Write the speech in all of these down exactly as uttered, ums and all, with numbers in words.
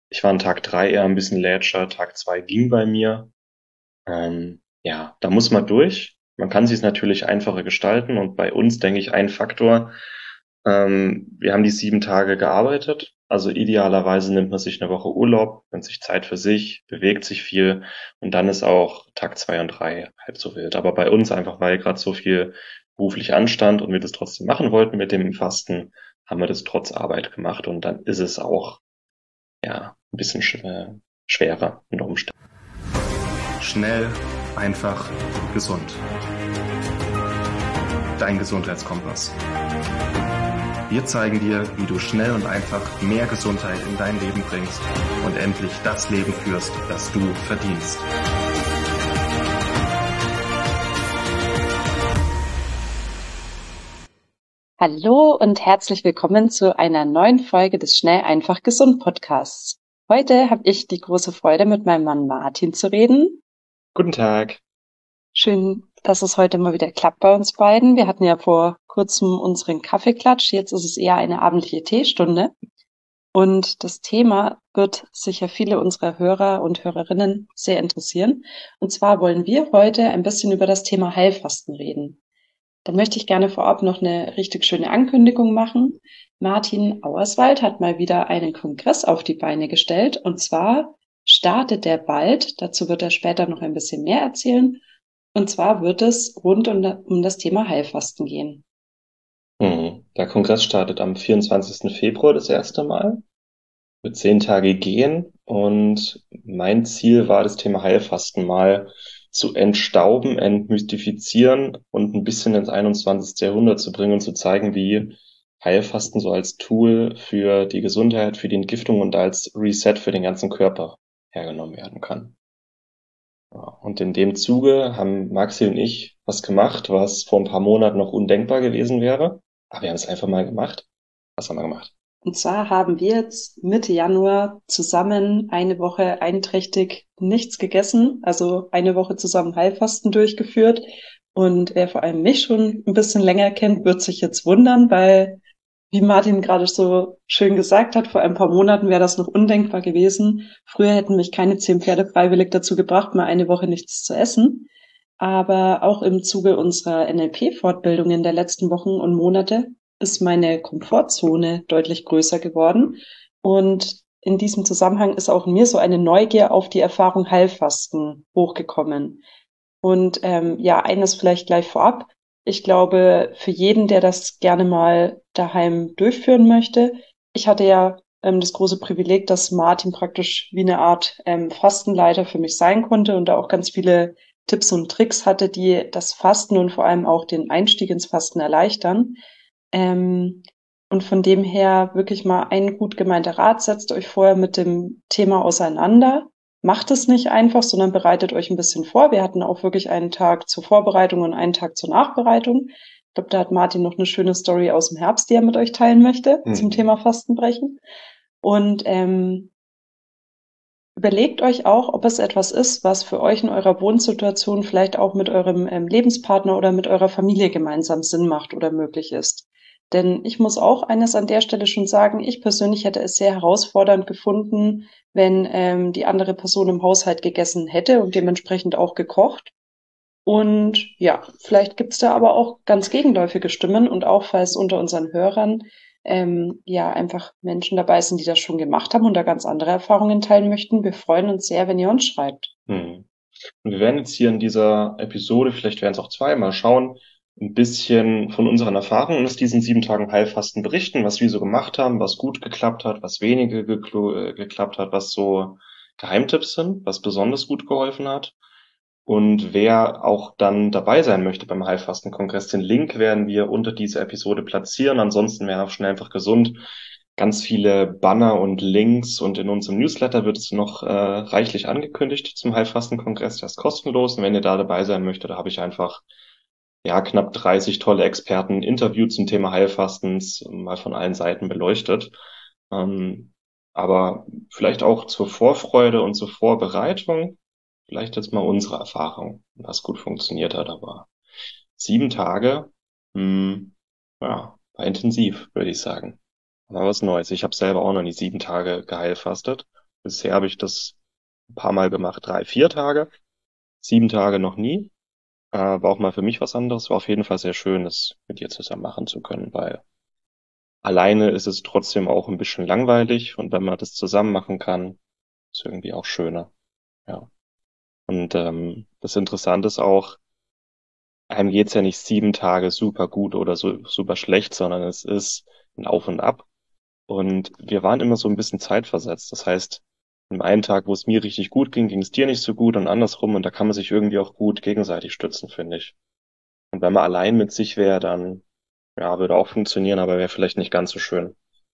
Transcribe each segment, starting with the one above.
Ich war an Tag drei eher ein bisschen lätscher, Tag zwei ging bei mir. Ähm, ja, da muss man durch. Man kann sich es natürlich einfacher gestalten und bei uns denke ich ein Faktor, ähm, wir haben die sieben Tage gearbeitet. Also idealerweise nimmt man sich eine Woche Urlaub, nimmt sich Zeit für sich, bewegt sich viel und dann ist auch Tag zwei und drei halb so wild. Aber bei uns einfach, weil gerade so viel beruflich anstand und wir das trotzdem machen wollten mit dem Fasten, haben wir das trotz Arbeit gemacht und dann ist es auch ja ein bisschen schwer, schwerer unter Umständen. Schnell, einfach, gesund. Dein Gesundheitskompass. Wir zeigen dir, wie du schnell und einfach mehr Gesundheit in dein Leben bringst und endlich das Leben führst, das du verdienst. Hallo und herzlich willkommen zu einer neuen Folge des Schnell, einfach, gesund Podcasts. Heute habe ich die große Freude, mit meinem Mann Martin zu reden. Guten Tag. Schön, dass es heute mal wieder klappt bei uns beiden. Wir hatten ja vor kurzem unseren Kaffeeklatsch. Jetzt ist es eher eine abendliche Teestunde. Und das Thema wird sicher viele unserer Hörer und Hörerinnen sehr interessieren. Und zwar wollen wir heute ein bisschen über das Thema Heilfasten reden. Da möchte ich gerne vorab noch eine richtig schöne Ankündigung machen. Martin Auerswald hat mal wieder einen Kongress auf die Beine gestellt. Und zwar startet der bald. Dazu wird er später noch ein bisschen mehr erzählen. Und zwar wird es rund um, um das Thema Heilfasten gehen. Hm. Der Kongress startet am vierundzwanzigsten Februar das erste Mal. Wird zehn Tage gehen und mein Ziel war, das Thema Heilfasten mal zu entstauben, entmystifizieren und ein bisschen ins einundzwanzigste. Jahrhundert zu bringen und zu zeigen, wie Heilfasten so als Tool für die Gesundheit, für die Entgiftung und als Reset für den ganzen Körper hergenommen werden kann. Ja, und in dem Zuge haben Maxi und ich was gemacht, was vor ein paar Monaten noch undenkbar gewesen wäre. Aber wir haben es einfach mal gemacht. Was haben wir gemacht? Und zwar haben wir jetzt Mitte Januar zusammen eine Woche einträchtig nichts gegessen, also eine Woche zusammen Heilfasten durchgeführt. Und wer vor allem mich schon ein bisschen länger kennt, wird sich jetzt wundern, weil, wie Martin gerade so schön gesagt hat, vor ein paar Monaten wäre das noch undenkbar gewesen. Früher hätten mich keine zehn Pferde freiwillig dazu gebracht, mal eine Woche nichts zu essen. Aber auch im Zuge unserer N L P-Fortbildungen der letzten Wochen und Monate ist meine Komfortzone deutlich größer geworden. Und in diesem Zusammenhang ist auch in mir so eine Neugier auf die Erfahrung Heilfasten hochgekommen. Und ähm, ja, eines vielleicht gleich vorab. Ich glaube, für jeden, der das gerne mal daheim durchführen möchte, ich hatte ja ähm, das große Privileg, dass Martin praktisch wie eine Art ähm, Fastenleiter für mich sein konnte und da auch ganz viele Tipps und Tricks hatte, die das Fasten und vor allem auch den Einstieg ins Fasten erleichtern. Ähm, und von dem her wirklich mal ein gut gemeinter Rat: Setzt euch vorher mit dem Thema auseinander. Macht es nicht einfach, sondern bereitet euch ein bisschen vor. Wir hatten auch wirklich einen Tag zur Vorbereitung und einen Tag zur Nachbereitung. Ich glaube, da hat Martin noch eine schöne Story aus dem Herbst, die er mit euch teilen möchte, Mhm. zum Thema Fastenbrechen. Und ähm, überlegt euch auch, ob es etwas ist, was für euch in eurer Wohnsituation vielleicht auch mit eurem ähm, Lebenspartner oder mit eurer Familie gemeinsam Sinn macht oder möglich ist. Denn ich muss auch eines an der Stelle schon sagen: Ich persönlich hätte es sehr herausfordernd gefunden, wenn ähm, die andere Person im Haushalt gegessen hätte und dementsprechend auch gekocht. Und ja, vielleicht gibt's da aber auch ganz gegenläufige Stimmen, und auch falls unter unseren Hörern ähm, ja einfach Menschen dabei sind, die das schon gemacht haben und da ganz andere Erfahrungen teilen möchten. Wir freuen uns sehr, wenn ihr uns schreibt. Hm. Und wir werden jetzt hier in dieser Episode, vielleicht werden es auch zwei, mal schauen, ein bisschen von unseren Erfahrungen aus diesen sieben Tagen Heilfasten berichten, was wir so gemacht haben, was gut geklappt hat, was weniger geklo- äh, geklappt hat, was so Geheimtipps sind, was besonders gut geholfen hat. Und wer auch dann dabei sein möchte beim Heilfasten-Kongress, den Link werden wir unter dieser Episode platzieren. Ansonsten wäre auch schnell einfach gesund. Ganz viele Banner und Links und in unserem Newsletter wird es noch äh, reichlich angekündigt zum Heilfasten-Kongress. Der ist kostenlos und wenn ihr da dabei sein möchtet, da habe ich einfach ja knapp dreißig tolle Experten interviewt zum Thema Heilfastens, mal von allen Seiten beleuchtet. Ähm, aber vielleicht auch zur Vorfreude und zur Vorbereitung. Vielleicht jetzt mal unsere Erfahrung, was gut funktioniert hat, aber sieben Tage, hm, ja, war intensiv, würde ich sagen. War was Neues. Ich habe selber auch noch nie sieben Tage geheilfastet. Bisher habe ich das ein paar Mal gemacht, drei, vier Tage, sieben Tage noch nie. Äh, war auch mal für mich was anderes. War auf jeden Fall sehr schön, das mit dir zusammen machen zu können, weil alleine ist es trotzdem auch ein bisschen langweilig und wenn man das zusammen machen kann, ist irgendwie auch schöner. Ja. Und ähm, das Interessante ist auch, einem geht's ja nicht sieben Tage super gut oder so super schlecht, sondern es ist ein Auf und Ab. Und wir waren immer so ein bisschen zeitversetzt. Das heißt, an einem Tag, wo es mir richtig gut ging, ging es dir nicht so gut und andersrum. Und da kann man sich irgendwie auch gut gegenseitig stützen, finde ich. Und wenn man allein mit sich wäre, dann, ja, würde auch funktionieren, aber wäre vielleicht nicht ganz so schön.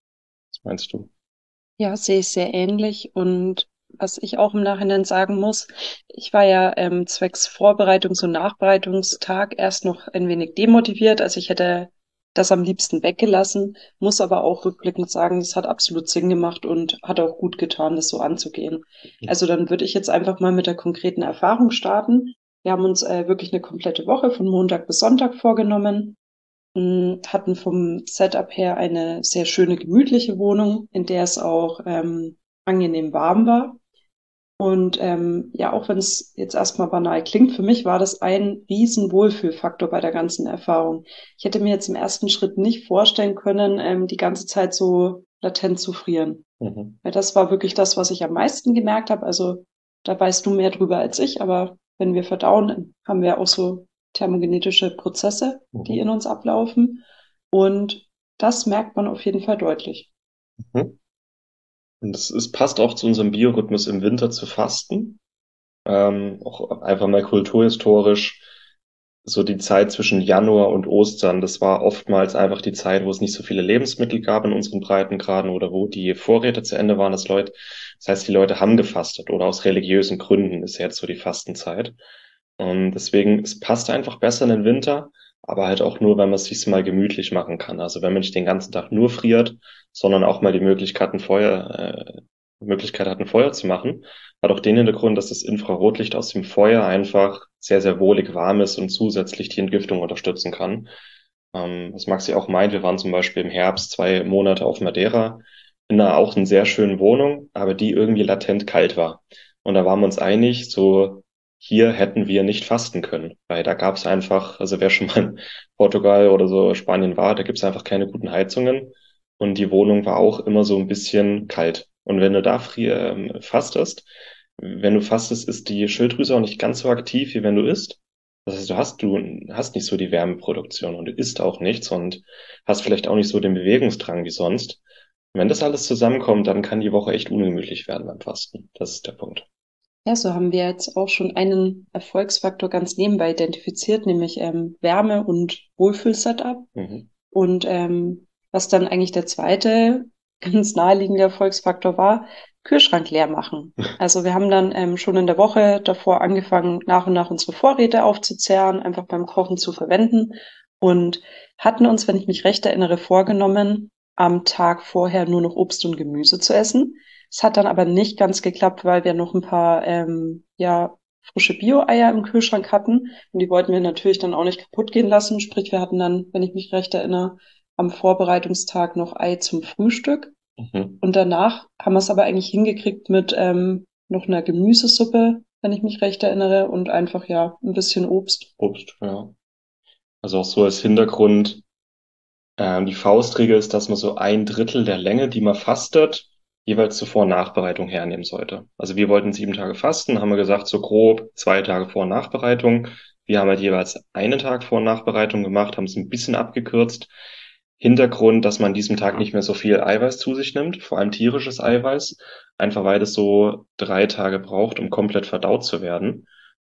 Was meinst du? Ja, sehe ich sehr ähnlich. Und was ich auch im Nachhinein sagen muss, ich war ja ähm, zwecks Vorbereitungs- und Nachbereitungstag erst noch ein wenig demotiviert. Also ich hätte das am liebsten weggelassen, muss aber auch rückblickend sagen, das hat absolut Sinn gemacht und hat auch gut getan, das so anzugehen. Also dann würde ich jetzt einfach mal mit der konkreten Erfahrung starten. Wir haben uns äh, wirklich eine komplette Woche von Montag bis Sonntag vorgenommen, mh, hatten vom Setup her eine sehr schöne, gemütliche Wohnung, in der es auch ähm, angenehm warm war. Und ähm, ja, auch wenn es jetzt erstmal banal klingt, für mich war das ein riesen Wohlfühlfaktor bei der ganzen Erfahrung. Ich hätte mir jetzt im ersten Schritt nicht vorstellen können, ähm, die ganze Zeit so latent zu frieren. Mhm. Weil das war wirklich das, was ich am meisten gemerkt habe. Also da weißt du mehr drüber als ich, aber wenn wir verdauen, haben wir auch so thermogenetische Prozesse, die in Mhm. uns ablaufen. Und das merkt man auf jeden Fall deutlich. Mhm. Und es, es passt auch zu unserem Biorhythmus im Winter zu fasten. Ähm, auch einfach mal kulturhistorisch. So die Zeit zwischen Januar und Ostern, das war oftmals einfach die Zeit, wo es nicht so viele Lebensmittel gab in unseren Breitengraden oder wo die Vorräte zu Ende waren, dass Leute, das heißt, die Leute haben gefastet oder aus religiösen Gründen ist jetzt so die Fastenzeit. Und deswegen, es passt einfach besser in den Winter, aber halt auch nur, wenn man es sich mal gemütlich machen kann. Also wenn man nicht den ganzen Tag nur friert, sondern auch mal die Möglichkeit, ein Feuer, äh, Möglichkeit hat, ein Feuer zu machen. Hat auch den Hintergrund, dass das Infrarotlicht aus dem Feuer einfach sehr, sehr wohlig warm ist und zusätzlich die Entgiftung unterstützen kann. Ähm, was Maxi auch meint, wir waren zum Beispiel im Herbst zwei Monate auf Madeira in einer auch einer sehr schönen Wohnung, aber die irgendwie latent kalt war. Und da waren wir uns einig, so hier hätten wir nicht fasten können, weil da gab es einfach, also wer schon mal in Portugal oder so Spanien war, da gibt es einfach keine guten Heizungen und die Wohnung war auch immer so ein bisschen kalt. Und wenn du da frier, ähm, fastest, wenn du fastest, ist die Schilddrüse auch nicht ganz so aktiv, wie wenn du isst. Das heißt, du hast, du hast nicht so die Wärmeproduktion und du isst auch nichts und hast vielleicht auch nicht so den Bewegungsdrang wie sonst. Und wenn das alles zusammenkommt, dann kann die Woche echt ungemütlich werden beim Fasten. Das ist der Punkt. Ja, so haben wir jetzt auch schon einen Erfolgsfaktor ganz nebenbei identifiziert, nämlich ähm, Wärme und Wohlfühl-Setup. Mhm. Und ähm, was dann eigentlich der zweite ganz naheliegende Erfolgsfaktor war, Kühlschrank leer machen. Also wir haben dann ähm, schon in der Woche davor angefangen, nach und nach unsere Vorräte aufzuzehren, einfach beim Kochen zu verwenden und hatten uns, wenn ich mich recht erinnere, vorgenommen, am Tag vorher nur noch Obst und Gemüse zu essen. Es hat dann aber nicht ganz geklappt, weil wir noch ein paar ähm, ja frische Bio-Eier im Kühlschrank hatten. Und die wollten wir natürlich dann auch nicht kaputt gehen lassen. Sprich, wir hatten dann, wenn ich mich recht erinnere, am Vorbereitungstag noch Ei zum Frühstück. Mhm. Und danach haben wir es aber eigentlich hingekriegt mit ähm, noch einer Gemüsesuppe, wenn ich mich recht erinnere, und einfach ja ein bisschen Obst. Obst, ja. Also auch so als Hintergrund, ähm, die Faustregel ist, dass man so ein Drittel der Länge, die man fastet, jeweils zur Vor- und Nachbereitung hernehmen sollte. Also wir wollten sieben Tage fasten, haben wir gesagt, so grob zwei Tage Vor- und Nachbereitung. Wir haben halt jeweils einen Tag Vor- und Nachbereitung gemacht, haben es ein bisschen abgekürzt. Hintergrund, dass man an diesem Tag nicht mehr so viel Eiweiß zu sich nimmt, vor allem tierisches Eiweiß, einfach weil es so drei Tage braucht, um komplett verdaut zu werden.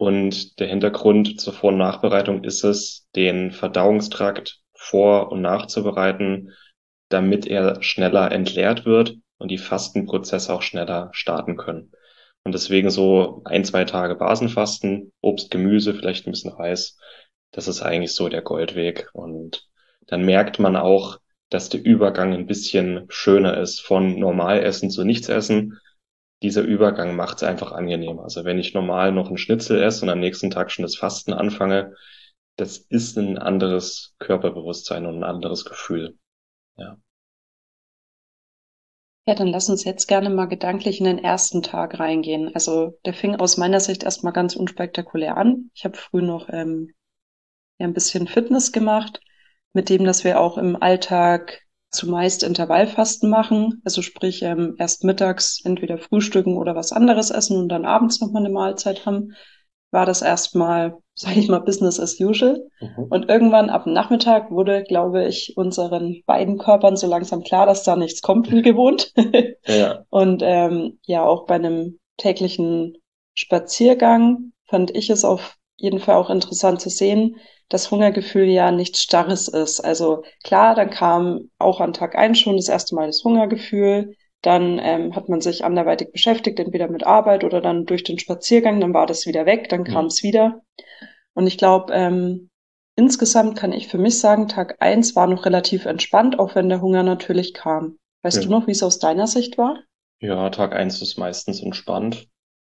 Und der Hintergrund zur Vor- und Nachbereitung ist es, den Verdauungstrakt vor- und nachzubereiten, damit er schneller entleert wird und die Fastenprozesse auch schneller starten können. Und deswegen so ein, zwei Tage Basenfasten, Obst, Gemüse, vielleicht ein bisschen Reis. Das ist eigentlich so der Goldweg. Und dann merkt man auch, dass der Übergang ein bisschen schöner ist von Normalessen zu Nichtsessen. Dieser Übergang macht es einfach angenehm. Also wenn ich normal noch einen Schnitzel esse und am nächsten Tag schon das Fasten anfange, das ist ein anderes Körperbewusstsein und ein anderes Gefühl. Ja. Ja, dann lass uns jetzt gerne mal gedanklich in den ersten Tag reingehen. Also der fing aus meiner Sicht erstmal ganz unspektakulär an. Ich habe früh noch ähm, ja, ein bisschen Fitness gemacht, mit dem, dass wir auch im Alltag zumeist Intervallfasten machen. Also sprich ähm, erst mittags entweder frühstücken oder was anderes essen und dann abends nochmal eine Mahlzeit haben. War das erstmal, sage ich mal, Business as usual. Mhm. Und irgendwann ab dem Nachmittag wurde, glaube ich, unseren beiden Körpern so langsam klar, dass da nichts kommt wie gewohnt. Ja, Und ähm, ja, auch bei einem täglichen Spaziergang fand ich es auf jeden Fall auch interessant zu sehen, dass Hungergefühl ja nichts Starres ist. Also klar, dann kam auch an Tag eins schon das erste Mal das Hungergefühl. Dann ähm, hat man sich anderweitig beschäftigt, entweder mit Arbeit oder dann durch den Spaziergang, dann war das wieder weg, dann kam Mhm. es wieder. Und ich glaube, ähm, insgesamt kann ich für mich sagen, Tag eins war noch relativ entspannt, auch wenn der Hunger natürlich kam. Weißt du ja. noch, wie es aus deiner Sicht war? Ja, Tag eins ist meistens entspannt.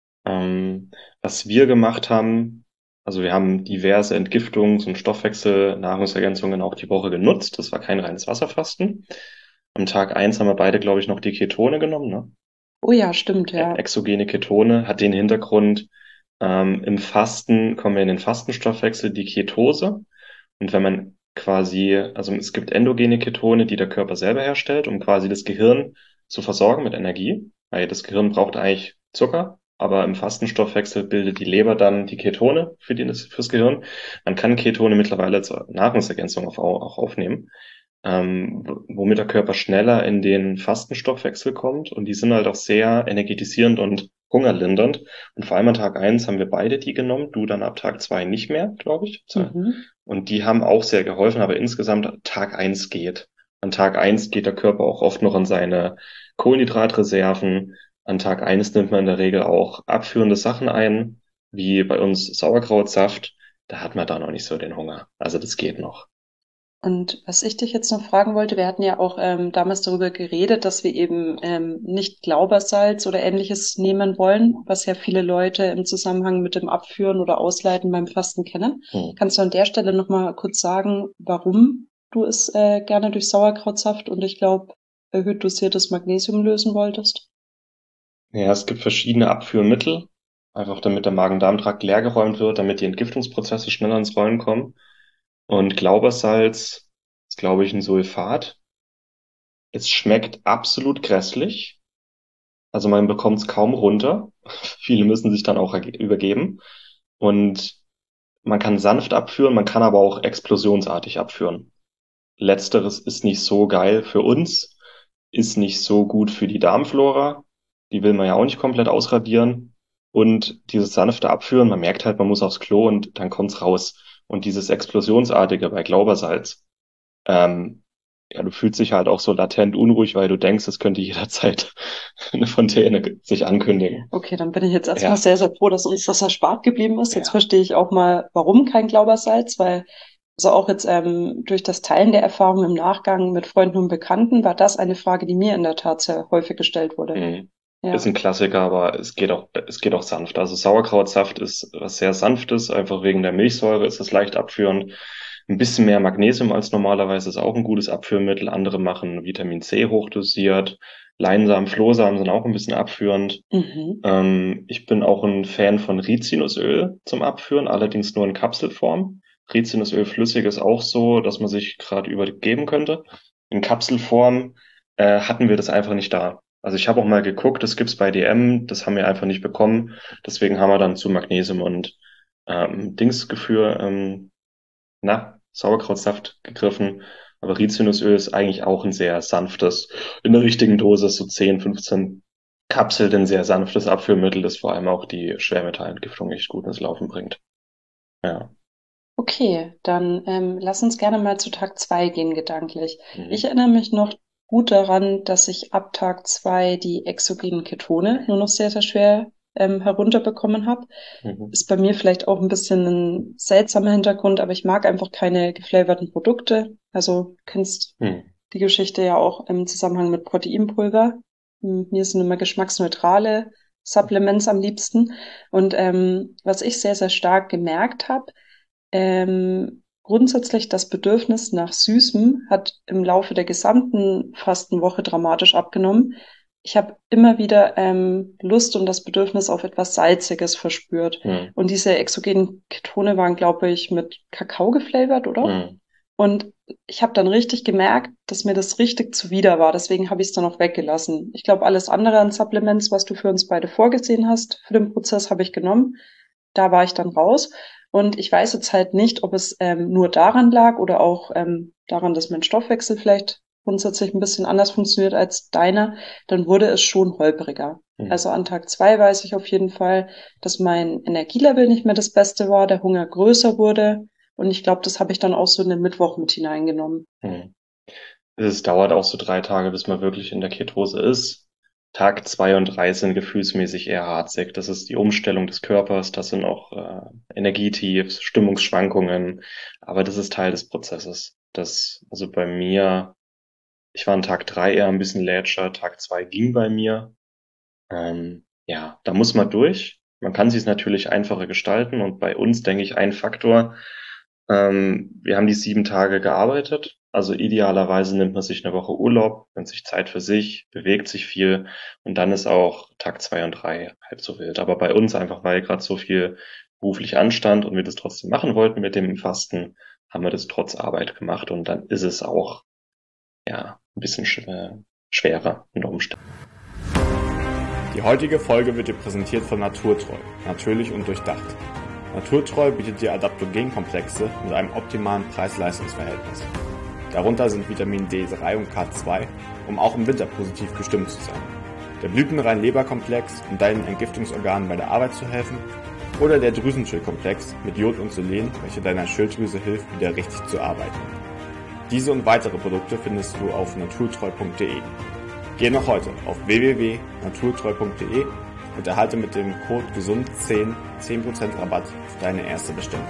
Ähm, was wir gemacht haben, also wir haben diverse Entgiftungs- und Stoffwechsel, Nahrungsergänzungen auch die Woche genutzt. Das war kein reines Wasserfasten. Am Tag eins haben wir beide, glaube ich, noch die Ketone genommen, ne? Oh ja, stimmt, E- ja. Exogene Ketone hat den Hintergrund, ähm, im Fasten kommen wir in den Fastenstoffwechsel, die Ketose. Und wenn man quasi, also es gibt endogene Ketone, die der Körper selber herstellt, um quasi das Gehirn zu versorgen mit Energie. Weil das Gehirn braucht eigentlich Zucker, aber im Fastenstoffwechsel bildet die Leber dann die Ketone für die, fürs Gehirn. Man kann Ketone mittlerweile zur Nahrungsergänzung auch, auch aufnehmen, ähm, womit der Körper schneller in den Fastenstoffwechsel kommt. Und die sind halt auch sehr energetisierend und hungerlindernd. Und vor allem an Tag eins haben wir beide die genommen, du dann ab Tag zwei nicht mehr, glaube ich. Mhm. Und die haben auch sehr geholfen, aber insgesamt Tag eins geht. An Tag eins geht der Körper auch oft noch an seine Kohlenhydratreserven. An Tag eins nimmt man in der Regel auch abführende Sachen ein, wie bei uns Sauerkrautsaft. Da hat man da noch nicht so den Hunger. Also das geht noch. Und was ich dich jetzt noch fragen wollte, wir hatten ja auch ähm, damals darüber geredet, dass wir eben ähm, nicht Glaubersalz oder ähnliches nehmen wollen, was ja viele Leute im Zusammenhang mit dem Abführen oder Ausleiten beim Fasten kennen. Hm. Kannst du an der Stelle noch mal kurz sagen, warum du es äh, gerne durch Sauerkrautsaft und ich glaube erhöht dosiertes Magnesium lösen wolltest? Ja, es gibt verschiedene Abführmittel, einfach damit der Magen-Darm-Trakt leergeräumt wird, damit die Entgiftungsprozesse schneller ins Rollen kommen. Und Glaubersalz ist, glaube ich, ein Sulfat. Es schmeckt absolut grässlich. Also man bekommt es kaum runter. Viele müssen sich dann auch erge- übergeben. Und man kann sanft abführen, man kann aber auch explosionsartig abführen. Letzteres ist nicht so geil für uns, ist nicht so gut für die Darmflora. Die will man ja auch nicht komplett ausradieren. Und dieses sanfte Abführen, man merkt halt, man muss aufs Klo und dann kommt's raus. Und dieses explosionsartige bei Glaubersalz, ähm, ja, du fühlst dich halt auch so latent unruhig, weil du denkst, es könnte jederzeit eine Fontäne sich ankündigen. Okay, dann bin ich jetzt erstmal Ja, sehr, sehr froh, dass uns das erspart geblieben ist. Jetzt ja. verstehe ich auch mal, warum kein Glaubersalz, weil also auch jetzt ähm, durch das Teilen der Erfahrungen im Nachgang mit Freunden und Bekannten war das eine Frage, die mir in der Tat sehr häufig gestellt wurde. Mhm. Ist Ja. ein Klassiker, aber es geht auch, es geht auch sanft. Also Sauerkrautsaft ist was sehr Sanftes, einfach wegen der Milchsäure ist es leicht abführend. Ein bisschen mehr Magnesium als normalerweise ist auch ein gutes Abführmittel. Andere machen Vitamin C hochdosiert. Leinsamen, Flohsamen sind auch ein bisschen abführend. Mhm. Ähm, ich bin auch ein Fan von Rizinusöl zum Abführen, allerdings nur in Kapselform. Rizinusöl flüssig ist auch so, dass man sich gerade übergeben könnte. In Kapselform äh, hatten wir das einfach nicht da. Also ich habe auch mal geguckt, das gibt's bei D M, das haben wir einfach nicht bekommen. Deswegen haben wir dann zu Magnesium und ähm, Dings geführ, ähm, na, Sauerkrautsaft gegriffen. Aber Rizinusöl ist eigentlich auch ein sehr sanftes, in der richtigen Dosis, so zehn, fünfzehn Kapseln, ein sehr sanftes Abführmittel, das vor allem auch die Schwermetallentgiftung echt gut ins Laufen bringt. Ja. Okay, dann ähm, lass uns gerne mal zu Tag zwei gehen, gedanklich. Ich Mhm. erinnere mich noch gut daran, dass ich ab Tag zwei die exogenen Ketone nur noch sehr, sehr schwer ähm, herunterbekommen habe. Mhm. Ist bei mir vielleicht auch ein bisschen ein seltsamer Hintergrund, aber ich mag einfach keine geflavorten Produkte. Also du kennst Mhm. die Geschichte ja auch im Zusammenhang mit Proteinpulver. Hm, Mir sind immer geschmacksneutrale Supplements am liebsten. Und ähm, was ich sehr, sehr stark gemerkt habe, ähm, grundsätzlich das Bedürfnis nach Süßem hat im Laufe der gesamten Fastenwoche dramatisch abgenommen. ich habe immer wieder ähm, Lust und das Bedürfnis auf etwas Salziges verspürt. Hm. Und diese exogenen Ketone waren, glaube ich, mit Kakao geflavored, oder? Hm. Und ich habe dann richtig gemerkt, dass mir das richtig zuwider war. Deswegen habe ich es dann auch weggelassen. Ich glaube, alles andere an Supplements, was du für uns beide vorgesehen hast, für den Prozess habe ich genommen. Da war ich dann raus. Und ich weiß jetzt halt nicht, ob es ähm, nur daran lag oder auch ähm, daran, dass mein Stoffwechsel vielleicht grundsätzlich ein bisschen anders funktioniert als deiner. Dann wurde es schon holpriger. Hm. Also an Tag zwei weiß ich auf jeden Fall, dass mein Energielevel nicht mehr das Beste war, der Hunger größer wurde. Und ich glaube, das habe ich dann auch so in den Mittwoch mit hineingenommen. Hm. Es dauert auch so drei Tage, bis man wirklich in der Ketose ist. Tag zwei und drei sind gefühlsmäßig eher harzig. Das ist die Umstellung des Körpers, das sind auch äh, Energietiefs, Stimmungsschwankungen, aber das ist Teil des Prozesses. Das, also bei mir, ich war an Tag drei eher ein bisschen lätscher, Tag zwei ging bei mir. Ähm, ja, da muss man durch. Man kann sich es natürlich einfacher gestalten und bei uns denke ich ein Faktor, ähm, wir haben die sieben Tage gearbeitet. Also idealerweise nimmt man sich eine Woche Urlaub, nimmt sich Zeit für sich, bewegt sich viel und dann ist auch Tag zwei und drei halb so wild. Aber bei uns einfach, weil gerade so viel beruflich anstand und wir das trotzdem machen wollten mit dem Fasten, haben wir das trotz Arbeit gemacht und dann ist es auch ja ein bisschen sch äh, schwerer unter Umständen. Die heutige Folge wird dir präsentiert von Naturtreu, natürlich und durchdacht. Naturtreu bietet dir Adaptogenkomplexe mit einem optimalen Preis-Leistungs-Verhältnis. Darunter sind Vitamin D drei und K zwei, um auch im Winter positiv gestimmt zu sein. Der Blütenrein-Leberkomplex, um deinen Entgiftungsorganen bei der Arbeit zu helfen. Oder der Drüsenschildkomplex mit Jod und Selen, welcher deiner Schilddrüse hilft, wieder richtig zu arbeiten. Diese und weitere Produkte findest du auf naturtreu punkt de. Geh noch heute auf w w w punkt naturtreu punkt de und erhalte mit dem Code gesund zehn zehn Prozent Rabatt auf deine erste Bestellung.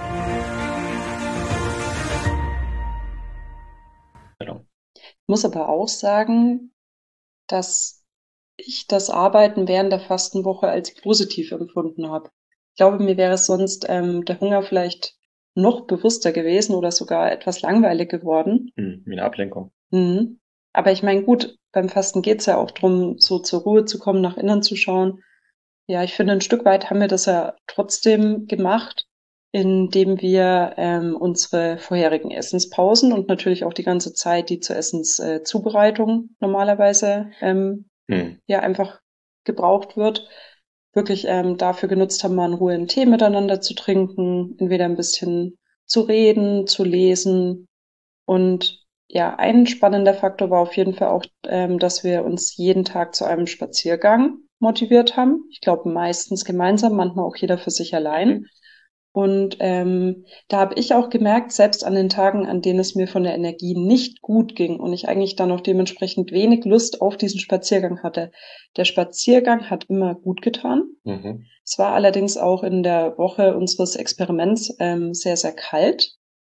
Ich muss aber auch sagen, dass ich das Arbeiten während der Fastenwoche als positiv empfunden habe. Ich glaube, mir wäre sonst ähm, der Hunger vielleicht noch bewusster gewesen oder sogar etwas langweilig geworden. Hm, wie eine Ablenkung. Mhm. Aber ich meine, gut, beim Fasten geht's ja auch drum, so zur Ruhe zu kommen, nach innen zu schauen. Ja, ich finde, ein Stück weit haben wir das ja trotzdem gemacht, indem wir ähm, unsere vorherigen Essenspausen und natürlich auch die ganze Zeit, die zur Essenszubereitung äh, normalerweise ähm, Hm. ja einfach gebraucht wird, wirklich ähm, dafür genutzt haben, mal in Ruhe einen Tee miteinander zu trinken, entweder ein bisschen zu reden, zu lesen. Und ja, ein spannender Faktor war auf jeden Fall auch, ähm, dass wir uns jeden Tag zu einem Spaziergang motiviert haben. Ich glaube, meistens gemeinsam, manchmal auch jeder für sich allein. Und ähm, da habe ich auch gemerkt, selbst an den Tagen, an denen es mir von der Energie nicht gut ging und ich eigentlich dann auch dementsprechend wenig Lust auf diesen Spaziergang hatte. Der Spaziergang hat immer gut getan. Mhm. Es war allerdings auch in der Woche unseres Experiments ähm, sehr, sehr kalt.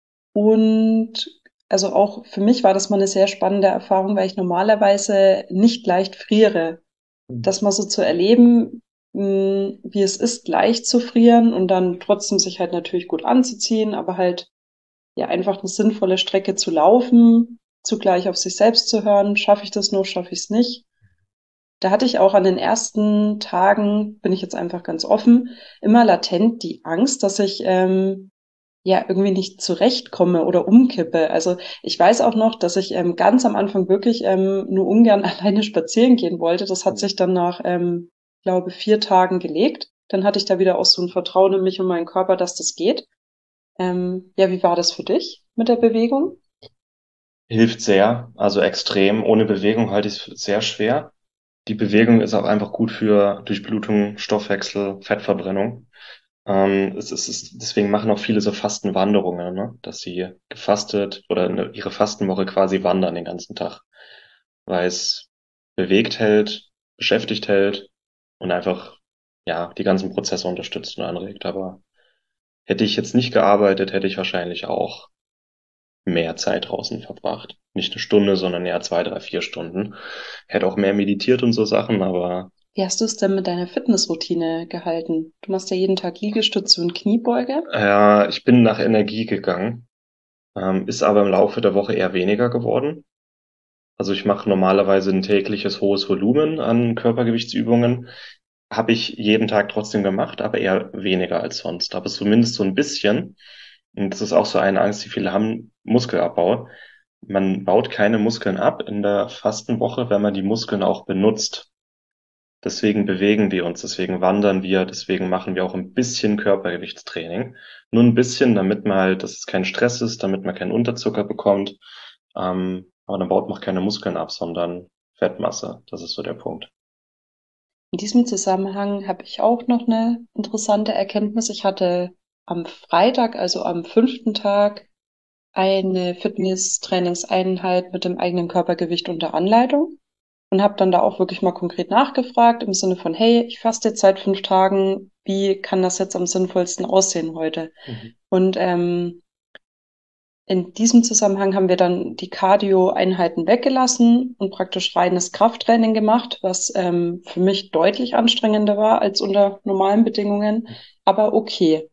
Und also auch für mich war das mal eine sehr spannende Erfahrung, weil ich normalerweise nicht leicht friere. Das mal so zu erleben, mh, wie es ist, leicht zu frieren und dann trotzdem sich halt natürlich gut anzuziehen, aber halt ja einfach eine sinnvolle Strecke zu laufen, zugleich auf sich selbst zu hören, schaffe ich das noch, schaffe ich es nicht. Da hatte ich auch an den ersten Tagen, bin ich jetzt einfach ganz offen, immer latent die Angst, dass ich ähm, ja irgendwie nicht zurechtkomme oder umkippe. Also ich weiß auch noch, dass ich ähm, ganz am Anfang wirklich ähm, nur ungern alleine spazieren gehen wollte. Das hat sich dann nach, ähm, glaube vier Tagen gelegt. Dann hatte ich da wieder auch so ein Vertrauen in mich und meinen Körper, dass das geht. Ähm, ja, wie war das für dich mit der Bewegung? Hilft sehr, also extrem. Ohne Bewegung halte ich es sehr schwer. Die Bewegung ist auch einfach gut für Durchblutung, Stoffwechsel, Fettverbrennung. Ähm, es ist, es, deswegen machen auch viele so Fastenwanderungen, ne? Dass sie gefastet oder eine, ihre Fastenwoche quasi wandern den ganzen Tag, weil es bewegt hält, beschäftigt hält und einfach ja die ganzen Prozesse unterstützt und anregt. Aber hätte ich jetzt nicht gearbeitet, hätte ich wahrscheinlich auch mehr Zeit draußen verbracht. Nicht eine Stunde, sondern eher zwei, drei, vier Stunden. Hätte auch mehr meditiert und so Sachen, aber Wie hast du es denn mit deiner Fitnessroutine gehalten? Du machst ja jeden Tag Liegestütze und Kniebeuge. äh, ich bin nach Energie gegangen, ähm, ist aber im Laufe der Woche eher weniger geworden. Also ich mache normalerweise ein tägliches hohes Volumen an Körpergewichtsübungen. Habe ich jeden Tag trotzdem gemacht, aber eher weniger als sonst. Aber zumindest so ein bisschen. Und das ist auch so eine Angst, die viele haben, Muskelabbau. Man baut keine Muskeln ab in der Fastenwoche, wenn man die Muskeln auch benutzt. Deswegen bewegen wir uns, deswegen wandern wir, deswegen machen wir auch ein bisschen Körpergewichtstraining. Nur ein bisschen, damit man halt, dass es kein Stress ist, damit man keinen Unterzucker bekommt. Ähm, aber dann baut man auch keine Muskeln ab, sondern Fettmasse. Das ist so der Punkt. In diesem Zusammenhang habe ich auch noch eine interessante Erkenntnis. Ich hatte am Freitag, also am fünften Tag, eine Fitness-Trainingseinheit mit dem eigenen Körpergewicht unter Anleitung und habe dann da auch wirklich mal konkret nachgefragt im Sinne von, hey, ich faste jetzt seit fünf Tagen, wie kann das jetzt am sinnvollsten aussehen heute? Mhm. Und ähm, in diesem Zusammenhang haben wir dann die Cardio-Einheiten weggelassen und praktisch reines Krafttraining gemacht, was ähm, für mich deutlich anstrengender war als unter normalen Bedingungen, aber okay.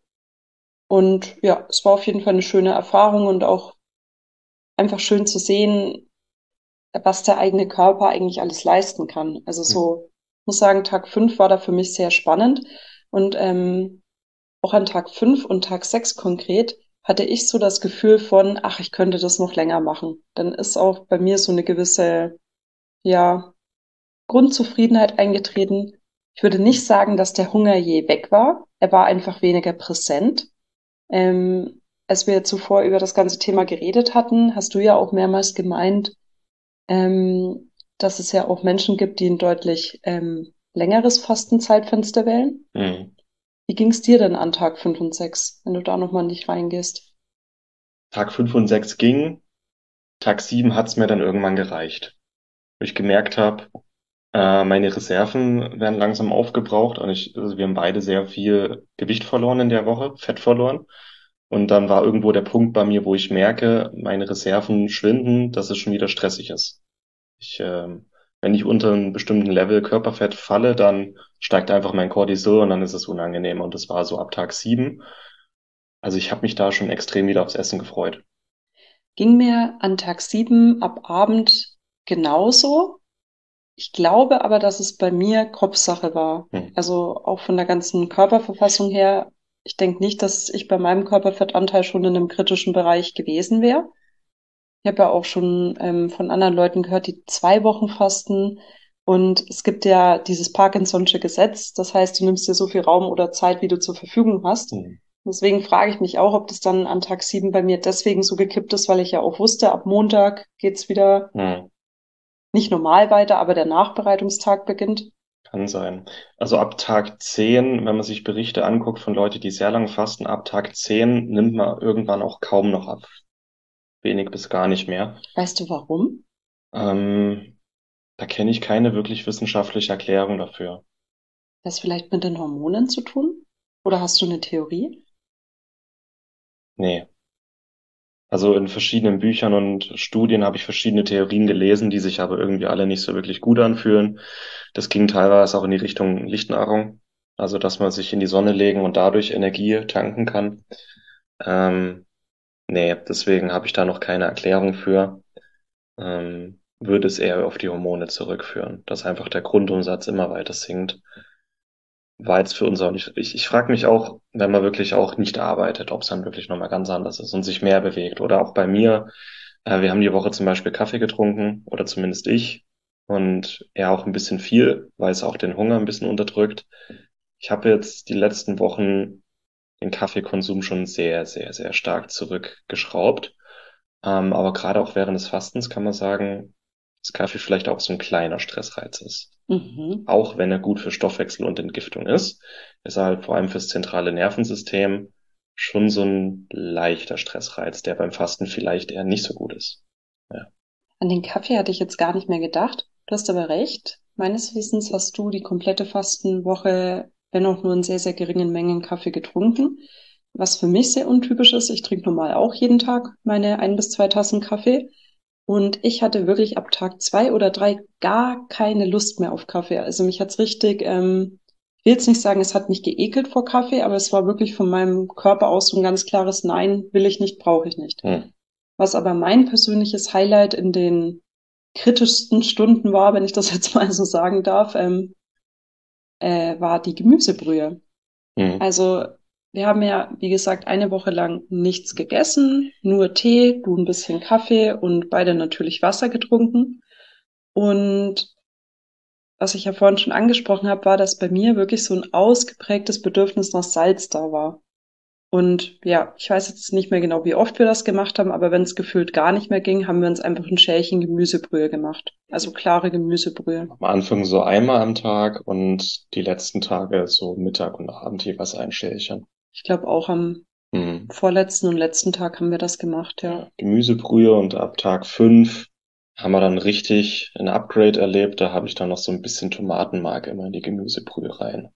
Und ja, es war auf jeden Fall eine schöne Erfahrung und auch einfach schön zu sehen, was der eigene Körper eigentlich alles leisten kann. Also so, ich muss sagen, Tag fünf war da für mich sehr spannend und ähm, auch an Tag fünf und Tag sechs konkret hatte ich so das Gefühl von, ach, ich könnte das noch länger machen. Dann ist auch bei mir so eine gewisse, ja, Grundzufriedenheit eingetreten. Ich würde nicht sagen, dass der Hunger je weg war. Er war einfach weniger präsent. Ähm, als wir zuvor über das ganze Thema geredet hatten, hast du ja auch mehrmals gemeint, ähm, dass es ja auch Menschen gibt, die ein deutlich ähm, längeres Fastenzeitfenster wählen. Mhm. Wie ging's dir denn an Tag fünf und sechs, wenn du da nochmal nicht reingehst? Tag fünf und sechs ging. Tag sieben hat's mir dann irgendwann gereicht. Wo ich gemerkt habe, äh, meine Reserven werden langsam aufgebraucht und ich, also wir haben beide sehr viel Gewicht verloren in der Woche, Fett verloren. Und dann war irgendwo der Punkt bei mir, wo ich merke, meine Reserven schwinden, dass es schon wieder stressig ist. Ich, ähm, wenn ich unter einem bestimmten Level Körperfett falle, dann steigt einfach mein Cortisol und dann ist es unangenehm. Und das war so ab Tag sieben. Also ich habe mich da schon extrem wieder aufs Essen gefreut. Ging mir an Tag sieben ab Abend genauso. Ich glaube aber, dass es bei mir Kopfsache war. Hm. Also auch von der ganzen Körperverfassung her. Ich denke nicht, dass ich bei meinem Körperfettanteil schon in einem kritischen Bereich gewesen wäre. Ich habe ja auch schon ähm, von anderen Leuten gehört, die zwei Wochen fasten. Und es gibt ja dieses Parkinson'sche Gesetz. Das heißt, du nimmst dir so viel Raum oder Zeit, wie du zur Verfügung hast. Hm. Deswegen frage ich mich auch, ob das dann an Tag sieben bei mir deswegen so gekippt ist, weil ich ja auch wusste, ab Montag geht's wieder Hm. nicht normal weiter, aber der Nachbereitungstag beginnt. Kann sein. Also ab Tag zehn, wenn man sich Berichte anguckt von Leuten, die sehr lang fasten, ab Tag zehn nimmt man irgendwann auch kaum noch ab. Wenig bis gar nicht mehr. Weißt du warum? Ähm, da kenne ich keine wirklich wissenschaftliche Erklärung dafür. Hat das vielleicht mit den Hormonen zu tun? Oder hast du eine Theorie? Nee. Also in verschiedenen Büchern und Studien habe ich verschiedene Theorien gelesen, die sich aber irgendwie alle nicht so wirklich gut anfühlen. Das ging teilweise auch in die Richtung Lichtnahrung. Also dass man sich in die Sonne legen und dadurch Energie tanken kann. Ähm, nee, deswegen habe ich da noch keine Erklärung für. Ähm, würde es eher auf die Hormone zurückführen, dass einfach der Grundumsatz immer weiter sinkt. War jetzt für uns auch nicht. Ich, ich frage mich auch, wenn man wirklich auch nicht arbeitet, ob es dann wirklich nochmal ganz anders ist und sich mehr bewegt. Oder auch bei mir, äh, wir haben die Woche zum Beispiel Kaffee getrunken, oder zumindest ich, und er auch ein bisschen viel, weil es auch den Hunger ein bisschen unterdrückt. Ich habe jetzt die letzten Wochen den Kaffeekonsum schon sehr, sehr, sehr stark zurückgeschraubt. Ähm, aber gerade auch während des Fastens kann man sagen, dass Kaffee vielleicht auch so ein kleiner Stressreiz ist. Mhm. Auch wenn er gut für Stoffwechsel und Entgiftung ist, ist er halt vor allem fürs zentrale Nervensystem schon so ein leichter Stressreiz, der beim Fasten vielleicht eher nicht so gut ist. Ja. An den Kaffee hatte ich jetzt gar nicht mehr gedacht. Du hast aber recht. Meines Wissens hast du die komplette Fastenwoche, wenn auch nur in sehr, sehr geringen Mengen Kaffee getrunken. Was für mich sehr untypisch ist, ich trinke normal auch jeden Tag meine ein bis zwei Tassen Kaffee. Und ich hatte wirklich ab Tag zwei oder drei gar keine Lust mehr auf Kaffee. Also mich hat's richtig, ähm, ich will jetzt nicht sagen, es hat mich geekelt vor Kaffee, aber es war wirklich von meinem Körper aus so ein ganz klares Nein, will ich nicht, brauche ich nicht. Hm. Was aber mein persönliches Highlight in den kritischsten Stunden war, wenn ich das jetzt mal so sagen darf, ähm, äh, war die Gemüsebrühe. Mhm. Also wir haben ja, wie gesagt, eine Woche lang nichts gegessen, nur Tee, du ein bisschen Kaffee und beide natürlich Wasser getrunken. Und was ich ja vorhin schon angesprochen habe, war, dass bei mir wirklich so ein ausgeprägtes Bedürfnis nach Salz da war. Und ja, ich weiß jetzt nicht mehr genau, wie oft wir das gemacht haben, aber wenn es gefühlt gar nicht mehr ging, haben wir uns einfach ein Schälchen Gemüsebrühe gemacht. Also klare Gemüsebrühe. Am Anfang so einmal am Tag und die letzten Tage so Mittag und Abend jeweils ein Schälchen. Ich glaube, auch am Mhm. vorletzten und letzten Tag haben wir das gemacht, ja. Gemüsebrühe und ab Tag fünf haben wir dann richtig ein Upgrade erlebt. Da habe ich dann noch so ein bisschen Tomatenmark immer in die Gemüsebrühe rein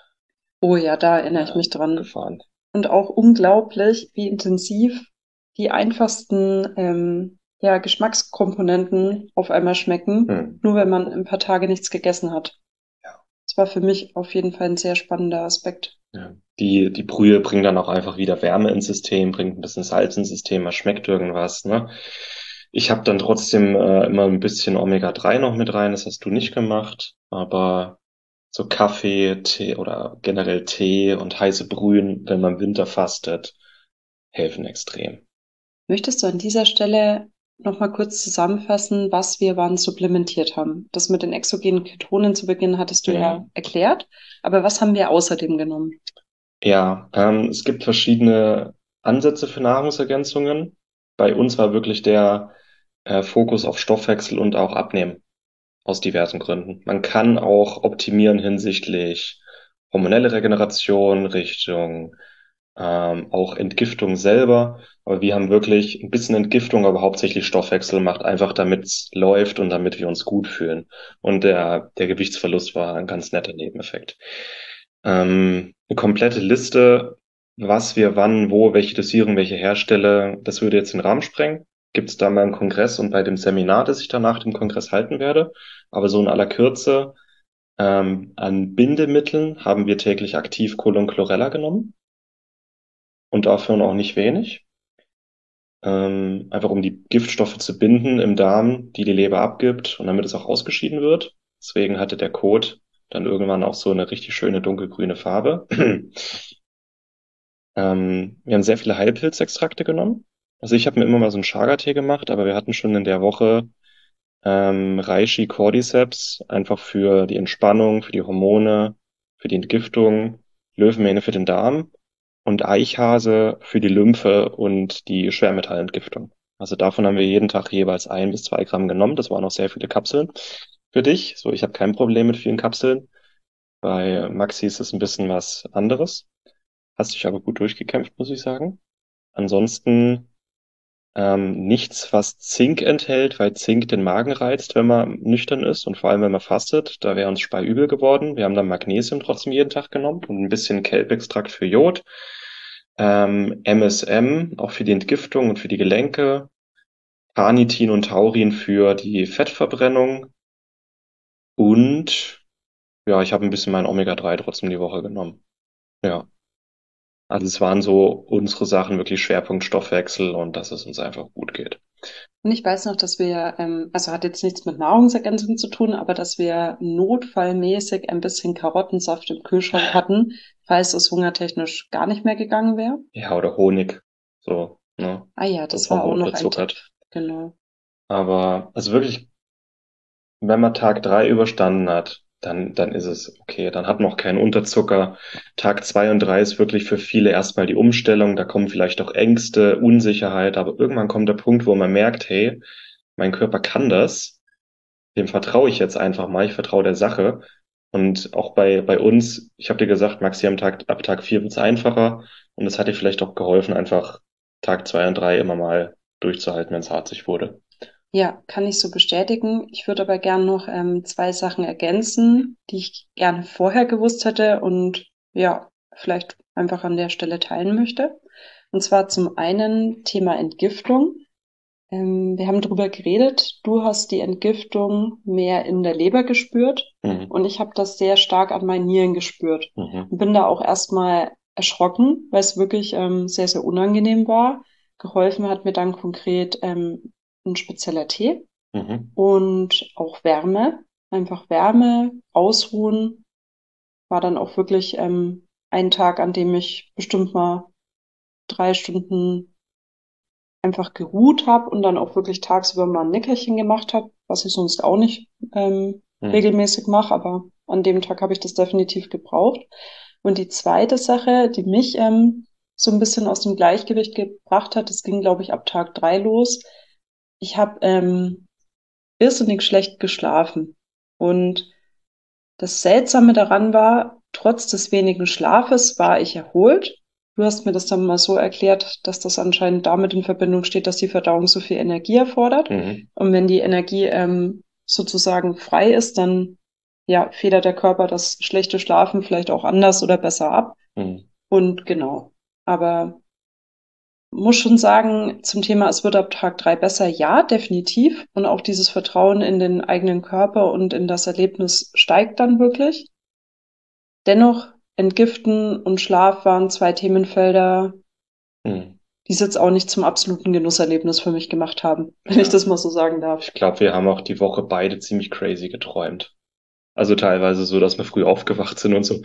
Oh ja, da erinnere ich Ja, mich dran. gefahren. Und auch unglaublich, wie intensiv die einfachsten ähm, ja, Geschmackskomponenten auf einmal schmecken, Hm. nur wenn man ein paar Tage nichts gegessen hat. Ja. Das war für mich auf jeden Fall ein sehr spannender Aspekt. Ja. Die, die Brühe bringt dann auch einfach wieder Wärme ins System, bringt ein bisschen Salz ins System, man schmeckt irgendwas, ne? Ich habe dann trotzdem äh, immer ein bisschen Omega drei noch mit rein, das hast du nicht gemacht, aber so Kaffee, Tee oder generell Tee und heiße Brühen, wenn man im Winter fastet, helfen extrem. Möchtest du an dieser Stelle nochmal kurz zusammenfassen, was wir wann supplementiert haben? Das mit den exogenen Ketonen zu Beginn hattest du ja Mhm. erklärt, aber was haben wir außerdem genommen? Ja, ähm, es gibt verschiedene Ansätze für Nahrungsergänzungen. Bei uns war wirklich der äh, Fokus auf Stoffwechsel und auch Abnehmen aus diversen Gründen. Man kann auch optimieren hinsichtlich hormonelle Regeneration, Richtung ähm, auch Entgiftung selber. Aber wir haben wirklich ein bisschen Entgiftung, aber hauptsächlich Stoffwechsel gemacht, einfach damit es läuft und damit wir uns gut fühlen. Und der, der Gewichtsverlust war ein ganz netter Nebeneffekt. Ähm, eine komplette Liste, was wir wann, wo, welche Dosierung, welche Hersteller, das würde jetzt den Rahmen sprengen. Gibt es da mal im Kongress und bei dem Seminar, das ich danach dem Kongress halten werde. Aber so in aller Kürze, ähm, an Bindemitteln haben wir täglich aktiv Colon-Chlorella genommen und davon auch nicht wenig. Ähm, einfach um die Giftstoffe zu binden im Darm, die die Leber abgibt und damit es auch ausgeschieden wird. Deswegen hatte der Kot dann irgendwann auch so eine richtig schöne dunkelgrüne Farbe. ähm, wir haben sehr viele Heilpilzextrakte genommen. Also ich habe mir immer mal so einen Chaga-Tee gemacht, aber wir hatten schon in der Woche ähm, Reishi Cordyceps, einfach für die Entspannung, für die Hormone, für die Entgiftung, Löwenmähne für den Darm und Eichhase für die Lymphe und die Schwermetallentgiftung. Also davon haben wir jeden Tag jeweils ein bis zwei Gramm genommen. Das waren auch sehr viele Kapseln für dich. So, ich habe kein Problem mit vielen Kapseln. Bei Maxi ist es ein bisschen was anderes. Hast dich aber gut durchgekämpft, muss ich sagen. Ansonsten ähm, nichts, was Zink enthält, weil Zink den Magen reizt, wenn man nüchtern ist und vor allem, wenn man fastet. Da wäre uns speiübel geworden. Wir haben dann Magnesium trotzdem jeden Tag genommen und ein bisschen Kelbextrakt für Jod. Ähm, M S M, auch für die Entgiftung und für die Gelenke. Carnitin und Taurin für die Fettverbrennung. Und ja, ich habe ein bisschen mein Omega drei trotzdem die Woche genommen. Ja. Also es waren so unsere Sachen, wirklich Schwerpunkt Stoffwechsel und dass es uns einfach gut geht. Und ich weiß noch, dass wir, ähm, also hat jetzt nichts mit Nahrungsergänzung zu tun, aber dass wir notfallmäßig ein bisschen Karottensaft im Kühlschrank hatten, falls es hungertechnisch gar nicht mehr gegangen wäre. Ja, oder Honig. So, ne? Ah ja, das Das war war auch noch ein Tipp. unterzuckert. Genau. Aber also wirklich, wenn man Tag drei überstanden hat, dann, dann ist es okay. Dann hat man auch keinen Unterzucker. Tag zwei und drei ist wirklich für viele erstmal die Umstellung. Da kommen vielleicht auch Ängste, Unsicherheit, aber irgendwann kommt der Punkt, wo man merkt, hey, mein Körper kann das. Dem vertraue ich jetzt einfach mal. Ich vertraue der Sache. Und auch bei, bei uns, ich habe dir gesagt, Maxi, am Tag, ab Tag vier wird's einfacher. Und es hat dir vielleicht auch geholfen, einfach Tag zwei und drei immer mal durchzuhalten, wenn es harzig wurde. Ja, kann ich so bestätigen. Ich würde aber gern noch ähm, zwei Sachen ergänzen, die ich gerne vorher gewusst hätte und ja, vielleicht einfach an der Stelle teilen möchte. Und zwar zum einen Thema Entgiftung. Ähm, wir haben drüber geredet. Du hast die Entgiftung mehr in der Leber gespürt Mhm. und ich habe das sehr stark an meinen Nieren gespürt. Mhm. Und bin da auch erstmal erschrocken, weil es wirklich ähm, sehr, sehr unangenehm war. Geholfen hat mir dann konkret ähm, ein spezieller Tee. Mhm. und auch Wärme. Einfach Wärme, ausruhen. War dann auch wirklich ähm, ein Tag, an dem ich bestimmt mal drei Stunden einfach geruht habe und dann auch wirklich tagsüber mal ein Nickerchen gemacht habe, was ich sonst auch nicht ähm, Mhm. regelmäßig mache, aber an dem Tag habe ich das definitiv gebraucht. Und die zweite Sache, die mich ähm, so ein bisschen aus dem Gleichgewicht gebracht hat, das ging, glaube ich, ab Tag drei los. Ich habe ähm, irrsinnig schlecht geschlafen. Und das Seltsame daran war, trotz des wenigen Schlafes war ich erholt. Du hast mir das dann mal so erklärt, dass das anscheinend damit in Verbindung steht, dass die Verdauung so viel Energie erfordert. Mhm. Und wenn die Energie ähm, sozusagen frei ist, dann ja, federt der Körper das schlechte Schlafen vielleicht auch anders oder besser ab. Mhm. Und genau. Aber muss schon sagen, zum Thema, es wird ab Tag drei besser, ja, definitiv. Und auch dieses Vertrauen in den eigenen Körper und in das Erlebnis steigt dann wirklich. Dennoch, Entgiften und Schlaf waren zwei Themenfelder, Mhm. die es jetzt auch nicht zum absoluten Genusserlebnis für mich gemacht haben, wenn ich Ja. das mal so sagen darf. Ich glaube, wir haben auch die Woche beide ziemlich crazy geträumt. Also teilweise so, dass wir früh aufgewacht sind und so.